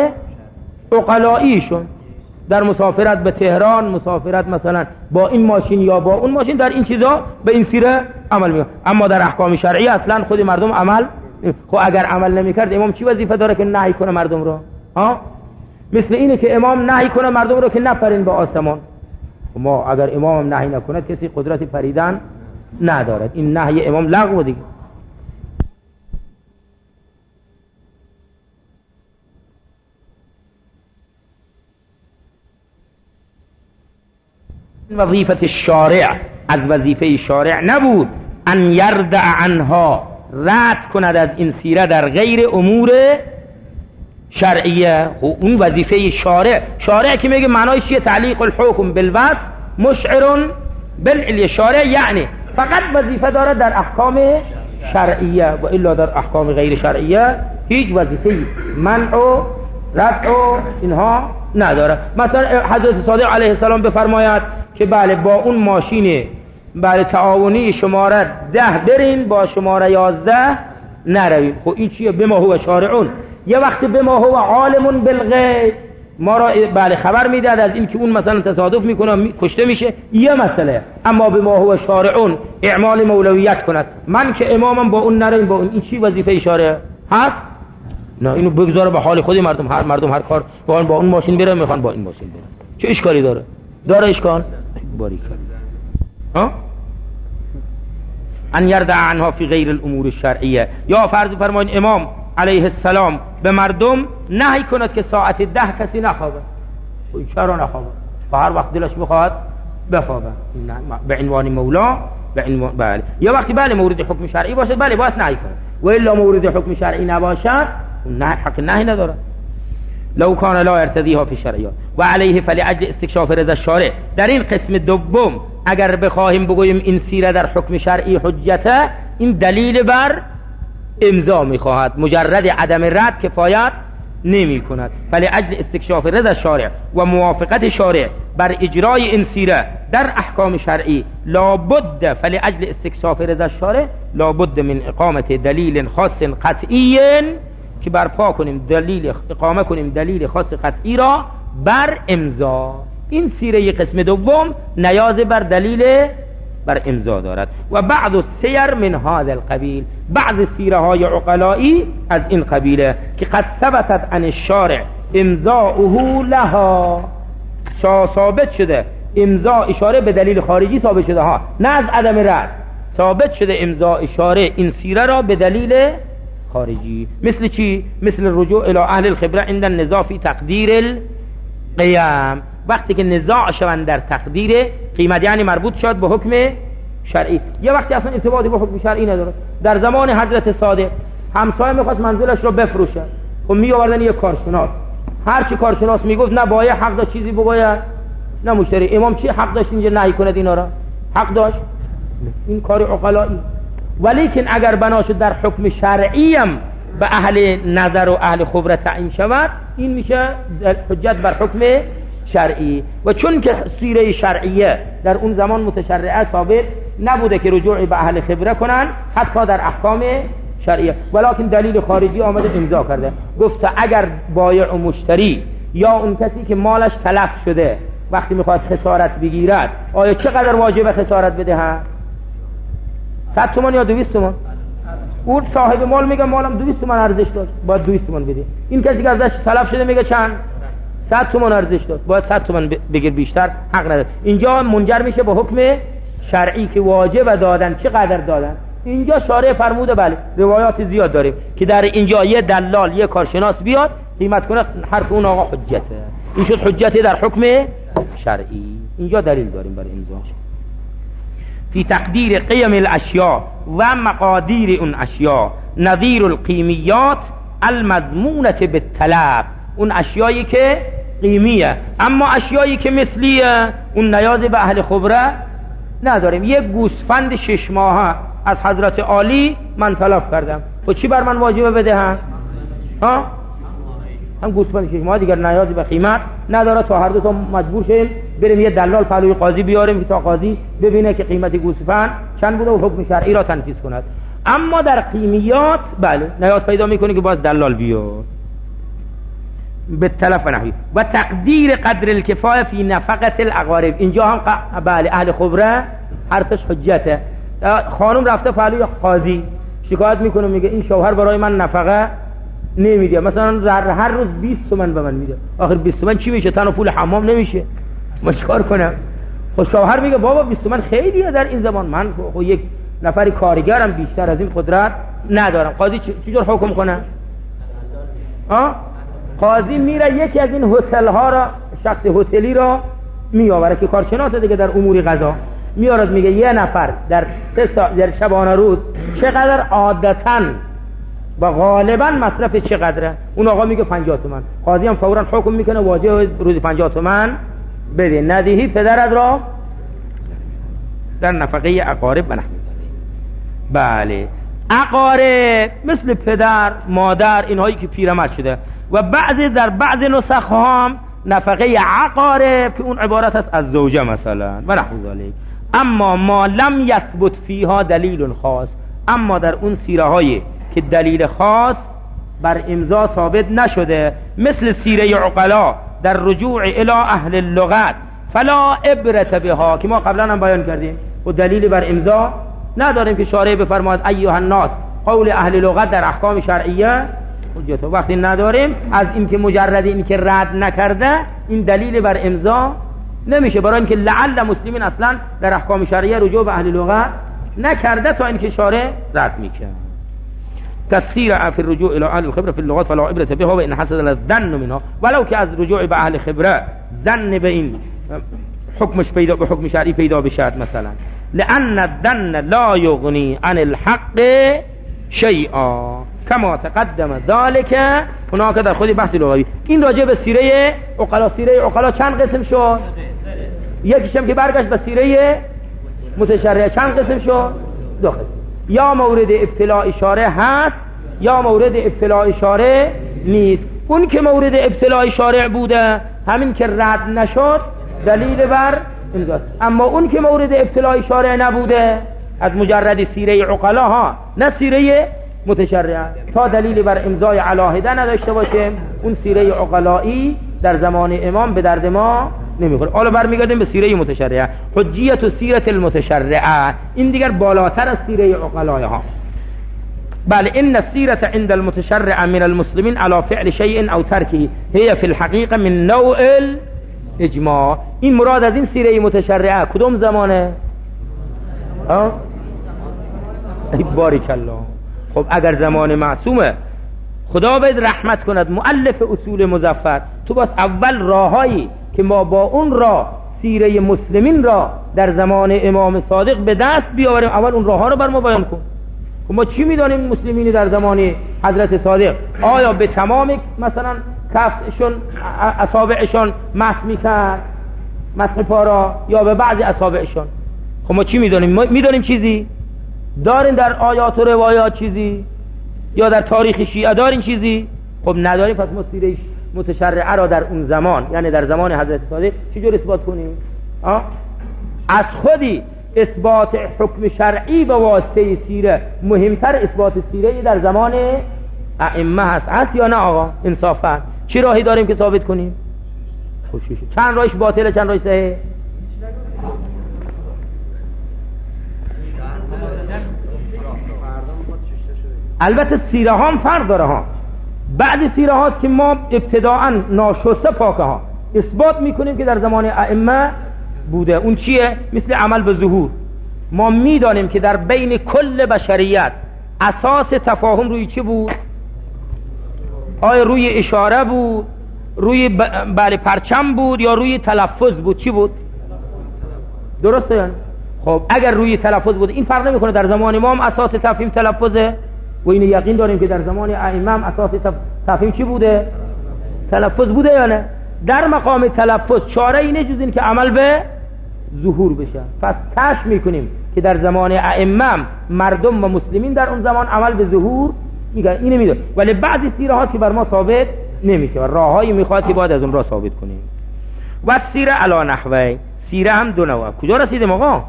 عقلاییشون، در مسافرت به تهران، مسافرت مثلا با این ماشین یا با اون ماشین، در این چیزا به این سیره عمل میکرد، اما در احکام شرعی اصلا خود مردم عمل. خب اگر عمل نمیکرد امام چی وظیفه داره که نهی کنه مردم رو؟ ها؟ مثل اینه که امام نهی کنه مردم رو که نپرین به آسمان. ما اگر امام نهی نکند کسی قدرت پریدن ندارد. این نهی امام لغو دیگه. وظیفت شارع، از وظیفه شارع نبود ان یردع عنها، رد کند از این سیره در غیر امور شرعیه. خب اون وظیفه شارع. شارع که میگه معنایش چیه؟ تعلیق الحکم بالوصف مشعر بالعلی. شارع یعنی فقط وظیفه داره در احکام شرعیه و الا در احکام غیر شرعیه هیچ وظیفه منع و رفع و اینها نداره. مثلا حضرت صادق علیه السلام بفرماید که بله با اون ماشین بله تعاونی شماره ده برین، با شماره یازده نروید. خب این چیه؟ بما هو شارعون. یه وقت بما هو عالم بالغیب، ما را بله خبر میداد از این که اون مثلا تصادف میکنه می... کشته میشه، یه مسئله. اما بما هو شارعون، اعمال مولویت کند، من که امامم با اون نریم، با اون. این چی وظیفه شارع هست؟ نه، اینو بگذاره به حال خودی مردم. هر مردم هر کار با, با اون ماشین بره، میخوان با این ماشین بره. چه اشکالی داره؟ داره اشکال؟ باریکلا. ها؟ ان یردع عنها فی غیر الامور الشرعیه. یا فرض فرمایید امام علیه السلام به مردم نهی کند که ساعت ده کسی نخوابه. چرا نخوابه؟ هر وقت دلش بخواد بخوابه به عنوان مولا، به عنوان بله. یا وقتی بله مورد حکم شرعی باشه بله باید نهی کنه، و الا مورد حکم شرعی نباشد نه حق نهی نداره. لو کان لا ارتضیها فی شرعیات و علیه فلعجل استکشاف رضا الشارع. در این قسم دوم اگر بخواهیم بگوییم این سیره در حکم شرعی حجته، این دلیل بر امضا میخواهد، مجرد عدم رد کفایت نمی کند. فلعجل استکشاف رضا الشارع و موافقت شارع بر اجرای این سیره در احکام شرعی لابد، فلعجل استکشاف رضا الشارع لابد من اقامت دلیل خاص قطعی، که برپا کنیم دلیل، اقامه کنیم دلیل خاص قطعی را بر امضا. این سیره قسم دوم نیاز بر دلیل بر امضا دارد. و بعض السیر من هذا القبیل، بعض سیره های عقلایی از این قبیله که قد ثبتت عن الشارع امضاؤه لها، ثابت شده امضا اشاره به دلیل خارجی ثابت شده ها، نه از عدم رد، ثابت شده امضا اشاره این سیره را به دلیل خارجی. مثل چی؟ مثل الرجوع الى اهل الخبره عند النزاع فی تقدیر القیام. وقتی که نزاع شوند در تقدیر قیمت، یعنی مربوط شد به حکم شرعی. یه وقتی اصلا ارتباطی به حکم شرعی نداره. در زمان حضرت صادق همسایه میخواست منزلش رو بفروشه، خب می آوردن یک کارشناس، هر چی کارشناس میگفت نه باید حق داشت چیزی بگوید نه مشتری. امام چی حق داشت اینجا نهی کنه اینا را؟ حق داشت؟ این کار عقلایی. ولیکن اگر بنا شد در حکم شرعی هم به اهل نظر و اهل خبره تعیین شود، این میشه حجت بر حکم شرعی. و چون که سیره شرعیه در اون زمان متشرعه ثابت نبوده که رجوعی به اهل خبره کنن حتی در احکام شرعیه، ولکن دلیل خارجی آمده امضا کرده. گفته اگر بایع و مشتری یا اون کسی که مالش تلف شده وقتی میخواد خسارت بگیرد، آیا چقدر واجب خسارت بدهد؟ صد تومان یا دویست تومان؟ اون صاحب مال میگه مالم دویست تومان ارزش داشت، باید دویست تومان بده. این کسی که ازش تلف شده میگه چند؟ صد تومان ارزش داشت، باید صد تومان بگیر، بیشتر حق نداره. اینجا منجر میشه به حکم شرعی که واجب دادن. چقدر دادن؟ اینجا شارع فرموده بله، روایات زیاد داریم که در اینجا یه دلال یه کارشناس بیاد قیمت کنه، حرف اون آقا حجته. این شد حجتی در حکم شرعی. اینجا دلیل داریم برای امضاش. فی تقدیر قیم الاشیاء و مقادیر اون اشیاء نظیر القیمیات المضمونة بالطلب. اون اشیایی که قیمیه، اما اشیایی که مثلیه اون نیاز به اهل خبره نداریم. یک گوسفند شش ماهه از حضرت عالی من طلب کردم، و چی بر من واجبه بدهم؟ ها؟ هم گوسفند شش ماهه دیگر نیاز به قیمت نداره، تا هر دو تا مجبور شیم بریم یه دلال پلوی قاضی بیاریم که تا قاضی ببینه که قیمت گوسفند چند بوده و حکم شرعی را تنفیذ کند. اما در قیمیات بله نیاز پیدا میکنه که باز دلال بیاد به طلب و نحوی. و تقدیر قدر الکفایه فی نفقت الاقارب. اینجا هم بله اهل خبره حرفش حجته. خانم رفته پلوی قاضی شکایت میکنه، میگه این شوهر برای من نفقه نمیده، مثلا هر روز بیست تومن به من میده. آخر بیست تومن چی میشه؟ تن و پول حمام نمیشه، ما چیکار کنم؟ خب شوهر میگه بابا بیست تومن خیلیه در این زمان، من خب یک نفری کارگرم بیشتر از این قدرت ندارم. قاضی چجور حکم کنه؟ آه؟ قاضی میره یکی از این هتل ها را، شخص هتلی را میآوره که کارشناسه دیگه در امور قضا، میارد میگه یه نفر در سه ساعت در شبانه روز چقدر عادتاً و غالباً مصرف چقدره؟ اون آقا میگه پنجاه تومن. قاضی هم فوراً حکم میکنه واجب روز پنجاه تومن بده، ندهی پدرت را در نفقه اقارب و نحو ذلک. بله اقارب مثل پدر، مادر، اینهایی که پیرمرد شده، و بعضی در بعض نسخ هم نفقه عقارب که اون عبارت است از زوجه مثلا و نحو ذلک. اما ما لم یثبت فیها دلیل خاص، اما در اون سیره هایی که دلیل خاص بر امضا ثابت نشده، مثل سیره عقلا در رجوع الی اهل اللغت فلا عبرت بها که ما قبلا هم بیان کردیم، و دلیل بر امضا نداریم که شارع بفرماید ایها الناس قول اهل لغت در احکام شرعیه حجت. وقتی نداریم از این که مجرد این که رد نکرده این دلیل بر امضا نمیشه، برای اینکه لعل مسلمین اصلا در احکام شرعیه رجوع به اهل لغت نکرده تا اینکه شارع رد میکنه. تسخیر فی الرجوع الى اهل الخبره فی اللغات فلا عبرت بها و ان حصل الظن منها، ولو که از رجوع به اهل خبره ظن به این حکمش پیدا به حکم شرعی پیدا بشد مثلا، لان الظن لا یغنی عن الحق شیئا کما تقدم ذلك هناك در خود بحث لغوی. این راجع به سیره عقلا، سیره عقلا چند قسم شد؟ یکیشم که برگشت به سیره متشرعه چند قسم شد؟ دو قسم. یا مورد ابتلاء شارع هست یا مورد ابتلاء شارع نیست. اون که مورد ابتلاء شارع بوده همین که رد نشد دلیل بر امضا، اما اون که مورد ابتلاء شارع نبوده از مجرد سیره عقلا ها نه سیره متشرعه تا دلیل بر امضای علاهده نداشته باشه اون سیره عقلایی در زمان امام به درد ما نمیخوره. حالا برمیگردیم به سیره متشرعه. حجیت و سیرت المتشرعه این دیگر بالاتر از سیره عقلای ها. بله ان السیرت عند المتشرع من المسلمین على فعل شیء او ترکه هي في الحقیقه من نوع الاجماع. این مراد از این سیره متشرعه کدوم زمانه؟ ها ای بارک الله. خب اگر زمان معصومه خدا باید رحمت کند مؤلف اصول مظفر، تو باز اول راهایی که ما با اون راه سیره مسلمین را در زمان امام صادق به دست بیاوریم اول اون راه ها رو بر ما بیان کن. خب ما چی میدانیم مسلمین در زمان حضرت صادق؟ آیا به تمام مثلا کفشون اصابعشون مسح میکرد مسح پارا یا به بعضی اصابعشون؟ خب ما چی میدانیم؟ ما میدانیم چیزی دارین در آیات و روایات چیزی یا در تاریخ شیعه دارین چیزی؟ خب نداریم. پس ما سیره متشرعه را در اون زمان یعنی در زمان حضرت صادق چجور اثبات کنیم؟ آه؟ از خودی اثبات حکم شرعی به واسطه سیره مهمتر اثبات سیره در زمان ائمه هست هست یا نه آقا؟ انصافا چه راهی داریم که ثابت کنیم؟ خوشیش چند راهش باطله چند راهش صحیح؟ البته سیره ها هم فرق داره ها. بعد سیره هاست که ما ابتداعا ناشسته پاکه ها اثبات میکنیم که در زمان ائمه بوده. اون چیه؟ مثل عمل به ظهور. ما میدانیم که در بین کل بشریت اساس تفاهم روی چی بود؟ آیا روی اشاره بود، روی بله پرچم بود یا روی تلفظ بود؟ چی بود؟ درسته یعنی؟ خب اگر روی تلفظ بود این فرق نمیکنه در زمان ما هم اساس تفهیم تلفظه و این یقین داریم که در زمان ائمه هم اساس تفهیم چی بوده؟ تلفظ بوده یا نه؟ در مقام تلفظ چاره اینه جز این که عمل به ظهور بشه. پس کشف میکنیم که در زمان ائمه مردم و مسلمین در اون زمان عمل به ظهور میگن اینه میدونه، ولی بعضی سیره ها که بر ما ثابت نمیشه و راههایی میخواد که باید از اون راه ثابت کنیم. و سیره علی نحوه، سیره هم دو نوع. کجا رسیدیم آقا؟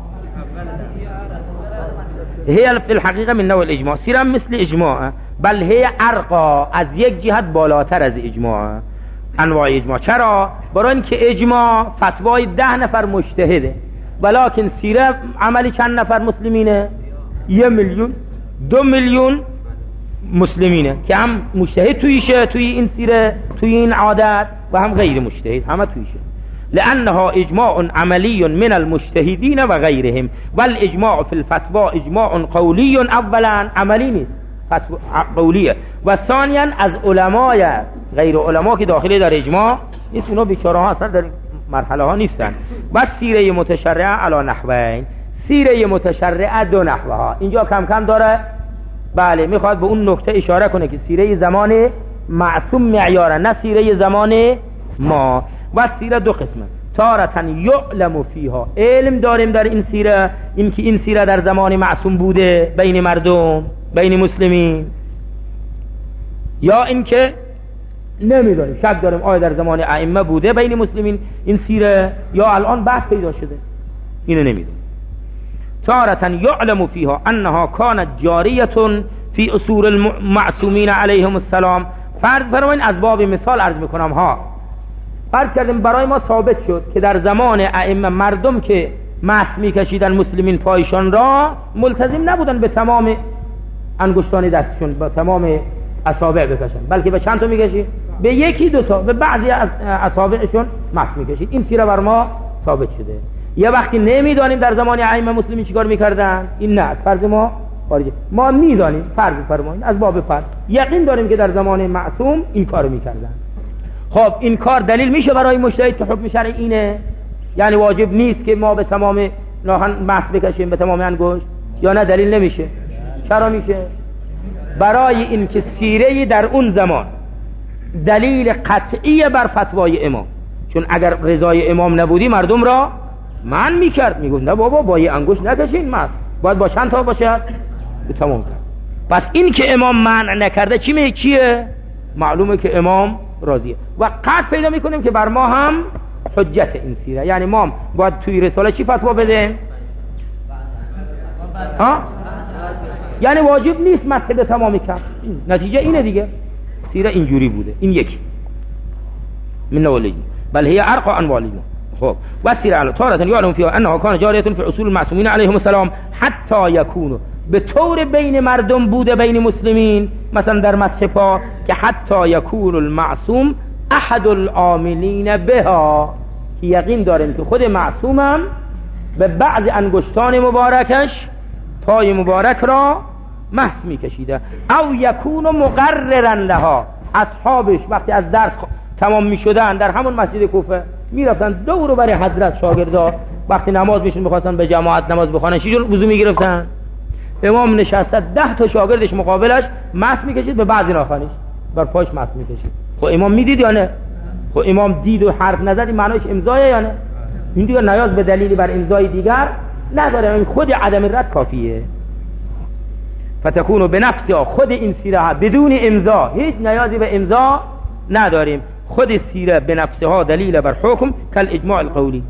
هي في الحقيقة من نوع الإجماع. سيرا مثل إجماع بل هي أرقى از یک جهت بالاتر از اجماع. انواع اجماع چرا؟ برای اینکه اجماع فتوای ده نفر مجتهده، ولکن سیره عملی چند نفر مسلمینه؟ یه میلیون دو میلیون مسلمینه که هم مجتهد تویشه توی این سیره توی این عادت و هم غیر مجتهد همه تویشه. لأنها اجماع عملی من المجتهدین و غیرهم والاجماع فی الفتوى اجماع قولی اولا، عملی نیست، قولیه، و ثانیا از علمای غیر علما که داخلی در اجماع نیست، اونا بیچاره ها اصلا در مرحله ها نیستن. و سیره متشرعه علی نحوین، سیره متشرعه دو نحوه ها اینجا کم کم داره بله میخواد به اون نکته اشاره کنه که سیره زمان معصوم معیاره، نه سیره زمان ما. و سیره دو قسمه، تارتن یعلم فیها، علم داریم در این سیره، این که این سیره در زمان معصوم بوده بین مردم بین مسلمین، یا اینکه نمیدونیم شک داریم آیا در زمان ائمه بوده بین مسلمین این سیره یا الان بعد پیدا شده، اینو نمیدونیم. تارتن یعلم فیها انها کانت جاریه فی اصول المعصومین علیهم السلام. فرض فرمایید از باب مثال عرض میکنم ها، فرض کردیم برای ما ثابت شد که در زمان ائمه مردم که مس میکشیدن مسلمین پایشان را ملتزم نبودن به تمام انگشتان دستشون با تمام اصابع بکشن، بلکه به چند تا میکشید؟ به یکی دو تا، به بعضی از اصابعشون مس میکشید. این سیره بر ما ثابت شده. یه وقتی نمیدانیم در زمان ائمه مسلمین چیکار میکردن، این نه فرض ما خارجه، ما میدانیم فرض فرمایید از باب فرض یقین داریم که در زمان معصوم این کارو میکردن. خب این کار دلیل میشه برای مجتهد که حکم شرعی اینه؟ یعنی واجب نیست که ما به تمام ناهن مس بکشیم به تمام انگشت، یا نه دلیل نمیشه؟ چرا میشه؟ برای این که سیره در اون زمان دلیل قطعی بر فتوای امام، چون اگر رضای امام نبودی مردم را من میکرد، میگفت نه بابا با یه انگشت نکشین مس، باید با چند تا باشد؟ به تمام کرد. پس این که امام منع نکرده چی میگه؟ چیه؟ معلومه که امام راضیه. و قطع پیدا میکنیم که بر ما هم حجت این سیره، یعنی ما باید توی رساله چی فتوا بدیم؟ ها؟ یعنی واجب نیست مسح به تمام کف، نتیجه اینه دیگه، سیره اینجوری بوده. این یکی من نولیجی بل هی ارقا عن والینا. خب و سیره علی تارة یعلم فیها انها کان جاریه فی اصول المعصومین علیهم السلام حتی یکونو، به طور بین مردم بوده بین مسلمین، مثلا در مسح پا که حتی یکون المعصوم احد العاملین بها، که یقین داریم که خود معصومم به بعض انگشتان مبارکش پای مبارک را محس می کشیده. او یکون مقررا لها، اصحابش وقتی از درس تمام می شدن در همون مسجد کوفه می رفتن دور برای حضرت شاگردا، وقتی نماز میشون میخواستن به جماعت نماز بخوانن چجور وضو می گرفتن؟ امام نشسته ده تا شاگردش مقابلش محس می کشید، به بعضی ناخنش بر پاش محس می کشید. خب امام می دید یا نه؟ خب امام دید و حرف نزد، این معنیش امضایه یا نه؟ این دیگه نیاز به دلیلی بر امضای دیگر نداره، این خود عدم رد کافیه. فتکونو به نفسها، خود این سیره بدون امضا، هیچ نیازی به امضا نداریم، خود سیره به نفسها دلیل بر حکم کل اجماع القولی.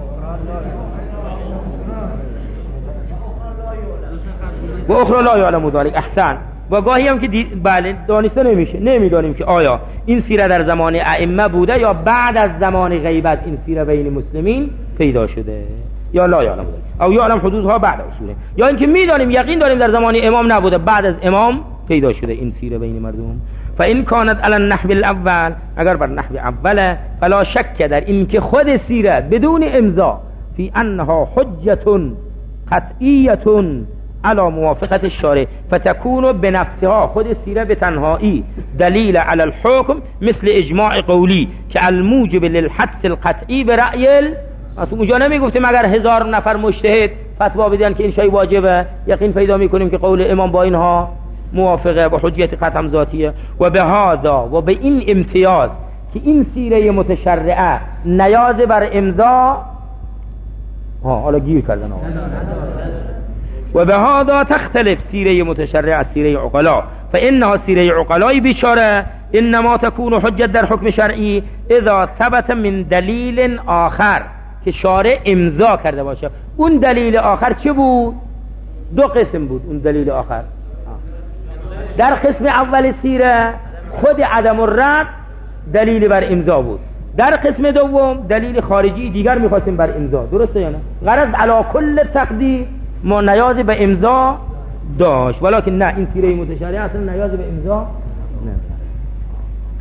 و اخرى لا یعلم ذلك. احسن. و گاهی هم که بله دانسته نمیشه، نمیدانیم که آیا این سیره در زمان ائمه بوده یا بعد از زمان غیبت این سیره بین مسلمین پیدا شده، یا لا یعلم ذلك او یعلم حدودها بعد اصوله، یا اینکه میدانیم یقین داریم در زمان امام نبوده بعد از امام پیدا شده این سیره بین مردم. فإن كانت على النحو الاول، اگر بر نحو اوله، فلا شک در این که خود سیره بدون امضا فی انها حجة قطعیة على موافقة الشارع فتكون بنفسها، خود سیره به تنهایی دلیل على الحكم مثل اجماع قولی که الموجب للحدث القطعی برأی اصلا اونجا نمیگفتیم اگر هزار نفر مجتهد فتوا بدن که این شی واجبه، یقین پیدا میکنیم که قول امام با اینها موافقه و حجیت قطعا ذاتیه. و به هذا و به این امتیاز که این سیره متشرعه نیاز بر امضا، ها حالا گیر کردن آقا، و به هذا تختلف سیره متشرعه از سیره عقلا، فانها سیره عقلای بیچاره انما تكون حجت در حکم شرعی اذا ثبت من دلیل آخر، که شارع امضا کرده باشه. اون دلیل آخر چه بود؟ دو قسم بود اون دلیل آخر. در قسم اول سیره خود عدم الرد دلیل بر امضا بود، در قسم دوم دلیل خارجی دیگر میخواستیم بر امضا. درسته یا نه؟ غرض علی کل تقدیر ما نیاز به امضا داشت، ولکن نه این سیره متشرعه اصلا نیاز به امضا نه.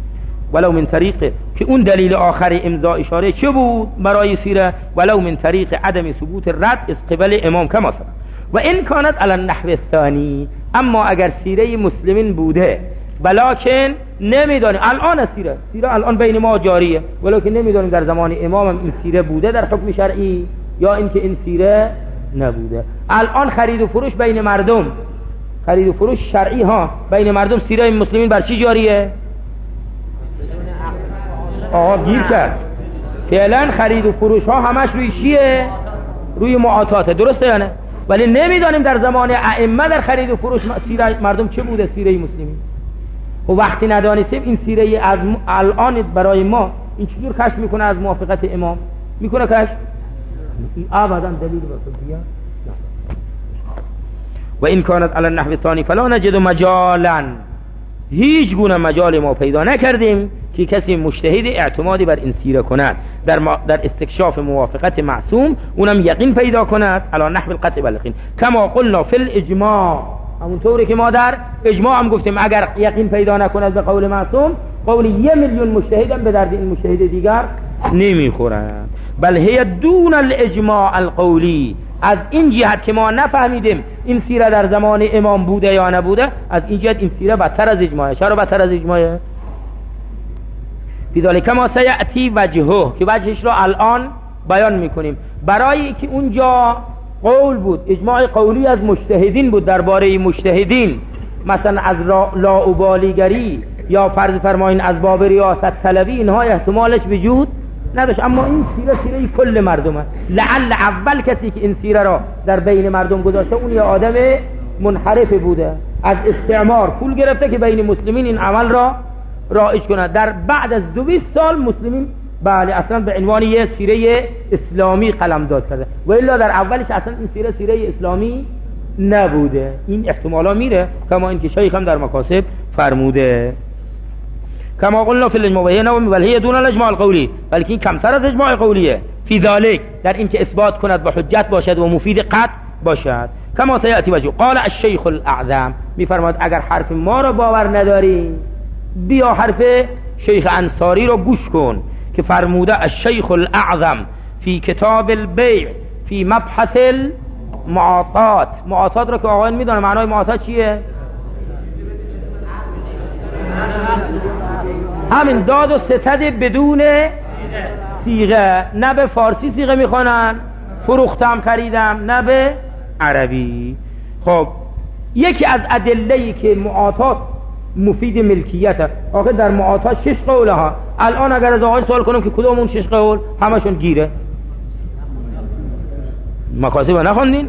ولو من طریق که اون دلیل آخر امضا اشاره چه بود برای سیره؟ ولو من طریق عدم ثبوت رد از قبل امام کما سبق. و این کانت علی النحو الثانی، اما اگر سیره مسلمین بوده بلکن نمیدانیم الان سیره سیره الان بین ما جاریه، ولکن نمیدانیم در زمان امام این سیره بوده در حکم شرعی یا اینکه این سیره نبوده. الان خرید و فروش بین مردم، خرید و فروش شرعی ها بین مردم، سیره مسلمین بر چی جاریه؟ آقا گیر کرد. فعلا خرید و فروش ها همش روی چیه؟ روی معاطاته، درسته یا نه؟ ولی نمیدانیم در زمان ائمه در خرید و فروش سیره مردم چه بوده سیره مسلمین. و وقتی ندانستیم این سیره از م... الان برای ما این چجور کشف میکنه از موافقت امام؟ میکنه کشف؟ ابدا دلیل واسه و این کانت علی النحو الثانی فلا نجد مجالا، هیچ گونه مجال ما پیدا نکردیم که کسی مجتهد اعتمادی بر این سیره کند در, ما در استکشاف موافقت معصوم، اونم یقین پیدا کند علی نحو القطع والیقین کما قلنا فی الاجماع، همونطوری که ما در اجماع هم گفتیم اگر یقین پیدا نکند به قول معصوم، قول یه میلیون مجتهد هم به درد این مجتهد دیگر نمیخورند. بل هی دون الاجماع القولی، از این جهت که ما نفهمیدیم این سیره در زمان امام بوده یا نبوده، از این جهت این سیره بدتر از اجماعه. چرا بدتر از اجماعه؟ بذالک ما سیأتی وجهه، که وجهش رو الان بیان میکنیم. برای که اونجا قول بود، اجماع قولی از مجتهدین بود درباره مجتهدین، مثلا از لاابالیگری یا فرض فرمایین از باب ریاست طلبی، اینها احتمالش وجود نداشت. اما این سیره سیره کل مردمه. لعل اول کسی که این سیره را در بین مردم گذاشته اون یه آدم منحرف بوده، از استعمار پول گرفته که بین مسلمین این عمل را رایج کنه. در بعد از دویست سال مسلمین بله اصلا به عنوان یه سیره اسلامی قلمداد کرده، و الا در اولش اصلا این سیره سیره اسلامی نبوده. این احتمالا میره کما اینکه شیخ هم در مکاسب فرموده. کما قلنا فی الاجماع و هی نوع بل هی دون الاجماع القولی، بلکه این کمتر از اجماع قولیه. فی ذلک، در این که اثبات کند با حجت باشد و مفید قطع باشد. کما سیأتی وجه قال الشیخ الاعظم، میفرماد اگر حرف ما را باور نداری بیا حرف شیخ انصاری را گوش کن که فرموده الشیخ الاعظم فی کتاب البیع فی مبحث المعاطات. معاطات را که آقایان میدونه معنای معاطات چیه؟ همین داد و ستد بدون صیغه، نه به فارسی صیغه میخوانن فروختم خریدم، نه به عربی. خب یکی از ادله‌ای که معاطات مفید ملکیت، آخه در معاطات شش قوله ها. الان اگر از آقای سوال کنم که کدوم اون شش قول، همشون گیره. مکاسب نخوندین؟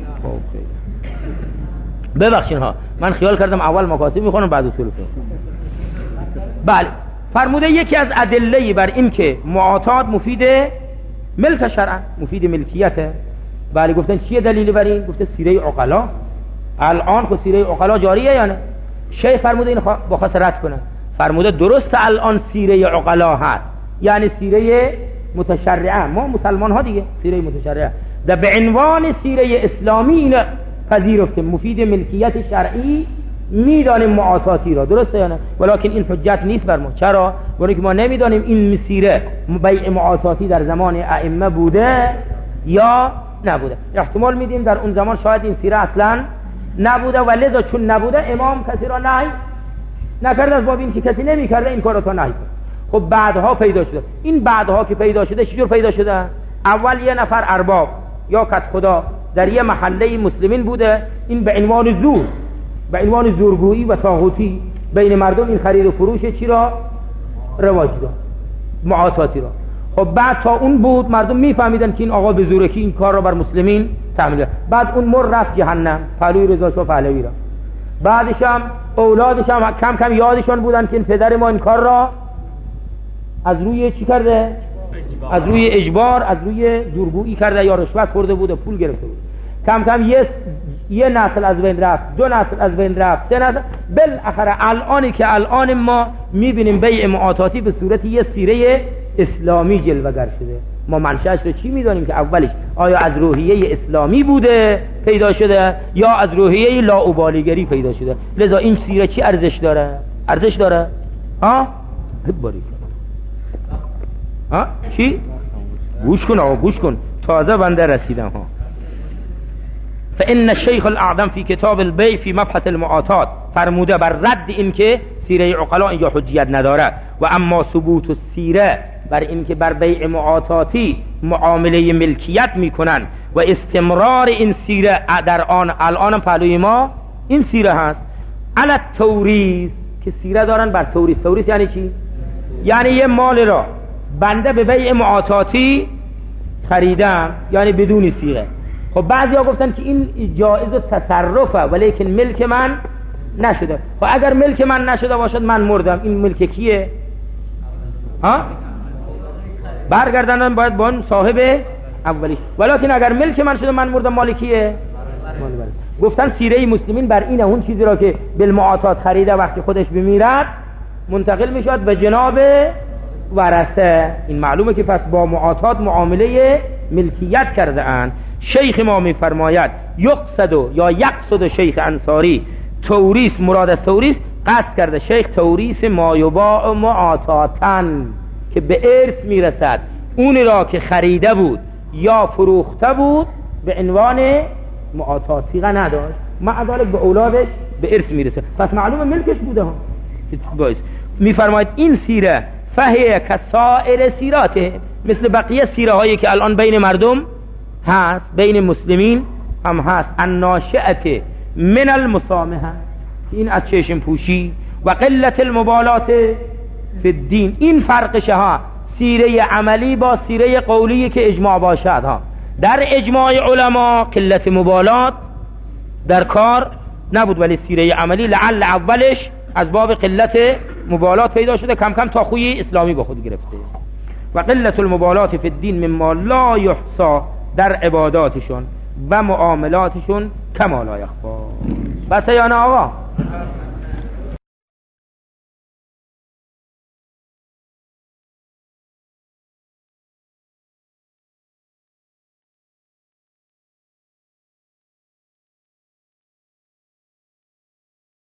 ببخشین ها، من خیال کردم اول مکاسب میخونم بعد اصول فقه. بله فرموده یکی از ادله‌ای بر این که معاطات مفید ملک شرعا، مفید ملکیته. بله گفتن چیه دلیلی بر این؟ گفته سیره عقلا. الان خود سیره عقلا جاریه یا نه؟ شیخ فرموده این با خاص رد کنه، فرموده درست الان سیره عقلا هست، یعنی سیره متشرعه، ما مسلمان ها دیگه سیره متشرعه در به عنوان سیره اسلامی این پذیرفته، مفید ملکیت شرعی، میدانیم معاطاتی را، درسته یا نه؟ ولکن این حجت نیست بر ما. چرا؟ برای که ما نمیدانیم این سیره بیع معاطاتی در زمان ائمه بوده یا نبوده. احتمال میدیم در اون زمان شاید این سیره اصلا نبوده، و لذا چون نبوده امام کسی را نهی نکرد از باب این که کسی نمیکرده این کار را تا نهی. خب بعدها پیدا شده. این بعدها که پیدا شده چجور پیدا شده؟ اول یه نفر ارباب یا کت خدا در یه محله مسلمین بوده، این به عنوان زور، به عنوان زورگویی و طاغوتی بین مردم این خرید و فروش چی را رواج داد، معاطاتی را. خب بعد تا اون بود مردم میفهمیدن که این آقا به زورکی این کار را بر مسلمین تحمیل. بعد اون مر رفت جهنم، پهلوی رضا شاه پهلوی را. بعدش هم اولادش هم کم کم یادشان بودن که این پدر ما این کار را از روی چی کرده؟ از روی اجبار، از روی زورگویی کرده یا رشوت خورده بوده، پول گرفته بود. کم کم یه یه نسل از بین رفت، دو نسل از بین رفت، سه نسل، بالاخره الانی که الان ما میبینیم بیع معاطاتی به صورت یه سیره اسلامی جلوه‌گر شده. ما منشأش رو چی میدانیم که اولش آیا از روحیه اسلامی بوده پیدا شده یا از روحیه لاابالیگری پیدا شده. لذا این سیره چی ارزش داره؟ ارزش داره؟ ها؟ باری ها چی؟ گوش کن آقا گوش کن، تازه بنده رسیدم ها. فإن الشیخ الاعظم فی کتاب البیع فی مبحث المعاطات فرموده بر رد این که سیره عقلا اینجا حجیت نداره، و اما ثبوت السیره بر این که بر بیع معاطاتی معامله ملکیت میکنن و استمرار این سیره در آن الان پهلوی ما این سیره هست، علی التوریث که سیره دارن بر توریث. توریث یعنی چی؟ یعنی یه مال را بنده به بیع معاطاتی خریدم، یعنی بدون سیره. خب بعضیا گفتن که این جایز تصرفه ولیکن ملک من نشده. خب اگر ملک من نشده باشد من مردم، این ملک کیه؟ ها؟ برگردنم باید با اون صاحب اولی. ولیکن اگر ملک من شده من مردم، مالکیه؟ گفتن سیره مسلمین بر اینه اون چیزی را که بالمعاطات خریده وقتی خودش بمیرد منتقل میشد به جناب ورثه. این معلومه که پس با معاطات معامله ملکیت کرده اند. شیخ ما میفرماید یقصد یا یقصد شیخ انصاری توریث، مراد از توریث قصد کرده شیخ توریث ما یباع معاطاتن که به ارث میرسد، اون را که خریده بود یا فروخته بود به عنوان معاطات، سیغه نداشت، مع ذلک به اولادش به ارث میرسه، پس معلومه ملکش بوده ها. میفرماید این سیره فهیه کسائر سیراته، مثل بقیه سیره هایی که الان بین مردم هست، بین مسلمین هم هست، الناشئه من المسامحه، این از چشم پوشی و قلت المبالات فی الدین. این فرقشه ها، سیره عملی با سیره قولی که اجماع باشد ها. در اجماع علما قلت مبالات در کار نبود، ولی سیره عملی لعل اولش از باب قلت مبالات پیدا شده، کم کم تا خوی اسلامی با خود گرفته. و قلت المبالات فی الدین مما لا یحصا، در عباداتشون و معاملاتشون کما لا یخفا. بس یا نه آقا؟